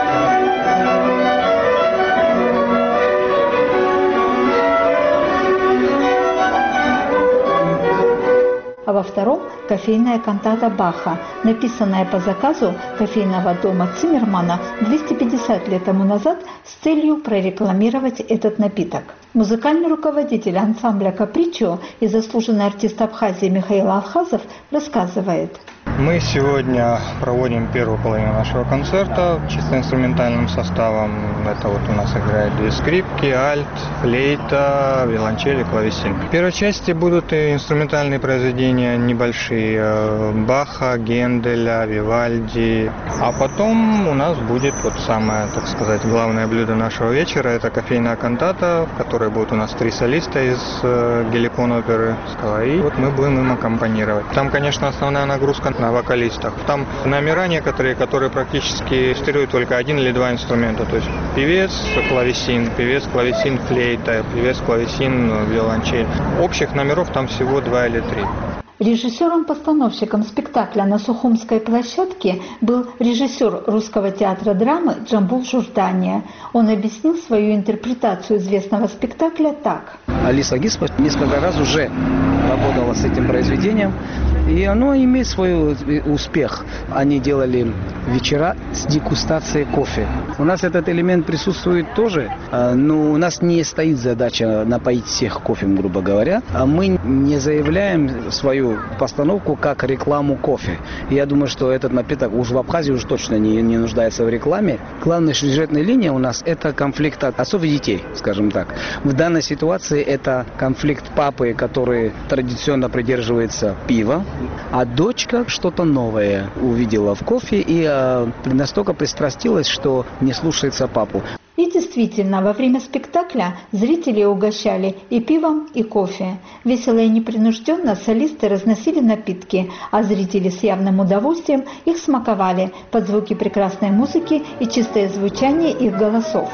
Speaker 12: А во втором – кофейная кантата Баха, написанная по заказу кофейного дома Циммермана двести пятьдесят лет тому назад с целью прорекламировать этот напиток. Музыкальный руководитель ансамбля «Капричо» и заслуженный артист Абхазии Михаил Алхазов рассказывает.
Speaker 14: Мы сегодня проводим первую половину нашего концерта чисто инструментальным составом. Это вот у нас играет две скрипки, альт, флейта, виолончель, клавесин. В первой части будут и инструментальные произведения небольшие. Баха, Генделя, Вивальди. А потом у нас будет вот самое, так сказать, главное блюдо нашего вечера. Это кофейная кантата, в которой будут у нас три солиста из Геликон-оперы. И вот мы будем им аккомпанировать. Там, конечно, основная нагрузка на вокалистах. Там номера некоторые, которые практически регистрируют только один или два инструмента. То есть певец, клавесин, певец, клавесин, флейта, певец, клавесин, виолончель. Общих номеров там всего два или три.
Speaker 12: Режиссером-постановщиком спектакля на Сухумской площадке был режиссер Русского театра драмы Джамбул Журдания. Он объяснил свою интерпретацию известного спектакля так.
Speaker 2: Алиса Гиспа несколько раз уже работала с этим произведением, и оно имеет свой успех. Они делали вечера с дегустацией кофе. У нас этот элемент присутствует тоже, но у нас не стоит задача напоить всех кофе, грубо говоря. Мы не заявляем свою постановку как рекламу кофе. Я думаю, что этот напиток уж в Абхазии уж точно не, не нуждается в рекламе. Главная сюжетная линия у нас это конфликт отцов и детей, скажем так. В данной ситуации это конфликт папы, который традиционно придерживается пива, а дочка что-то новое увидела в кофе и э, настолько пристрастилась, что не слушается папу.
Speaker 12: И действительно, во время спектакля зрители угощали и пивом, и кофе. Весело и непринужденно солисты разносили напитки, а зрители с явным удовольствием их смаковали под звуки прекрасной музыки и чистое звучание их голосов.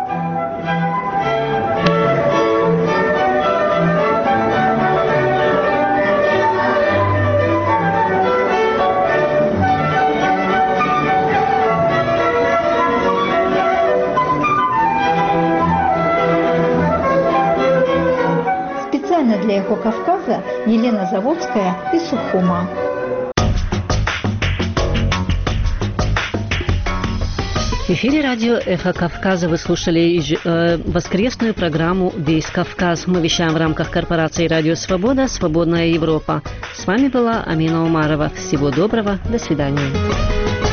Speaker 12: Для «Эхо Кавказа» Елена Заводская из Сухума.
Speaker 1: В эфире радио «Эхо Кавказа» вы слушали э, воскресную программу «Весь Кавказ». Мы вещаем в рамках корпорации «Радио Свобода. Свободная Европа». С вами была Амина Умарова. Всего доброго. До свидания.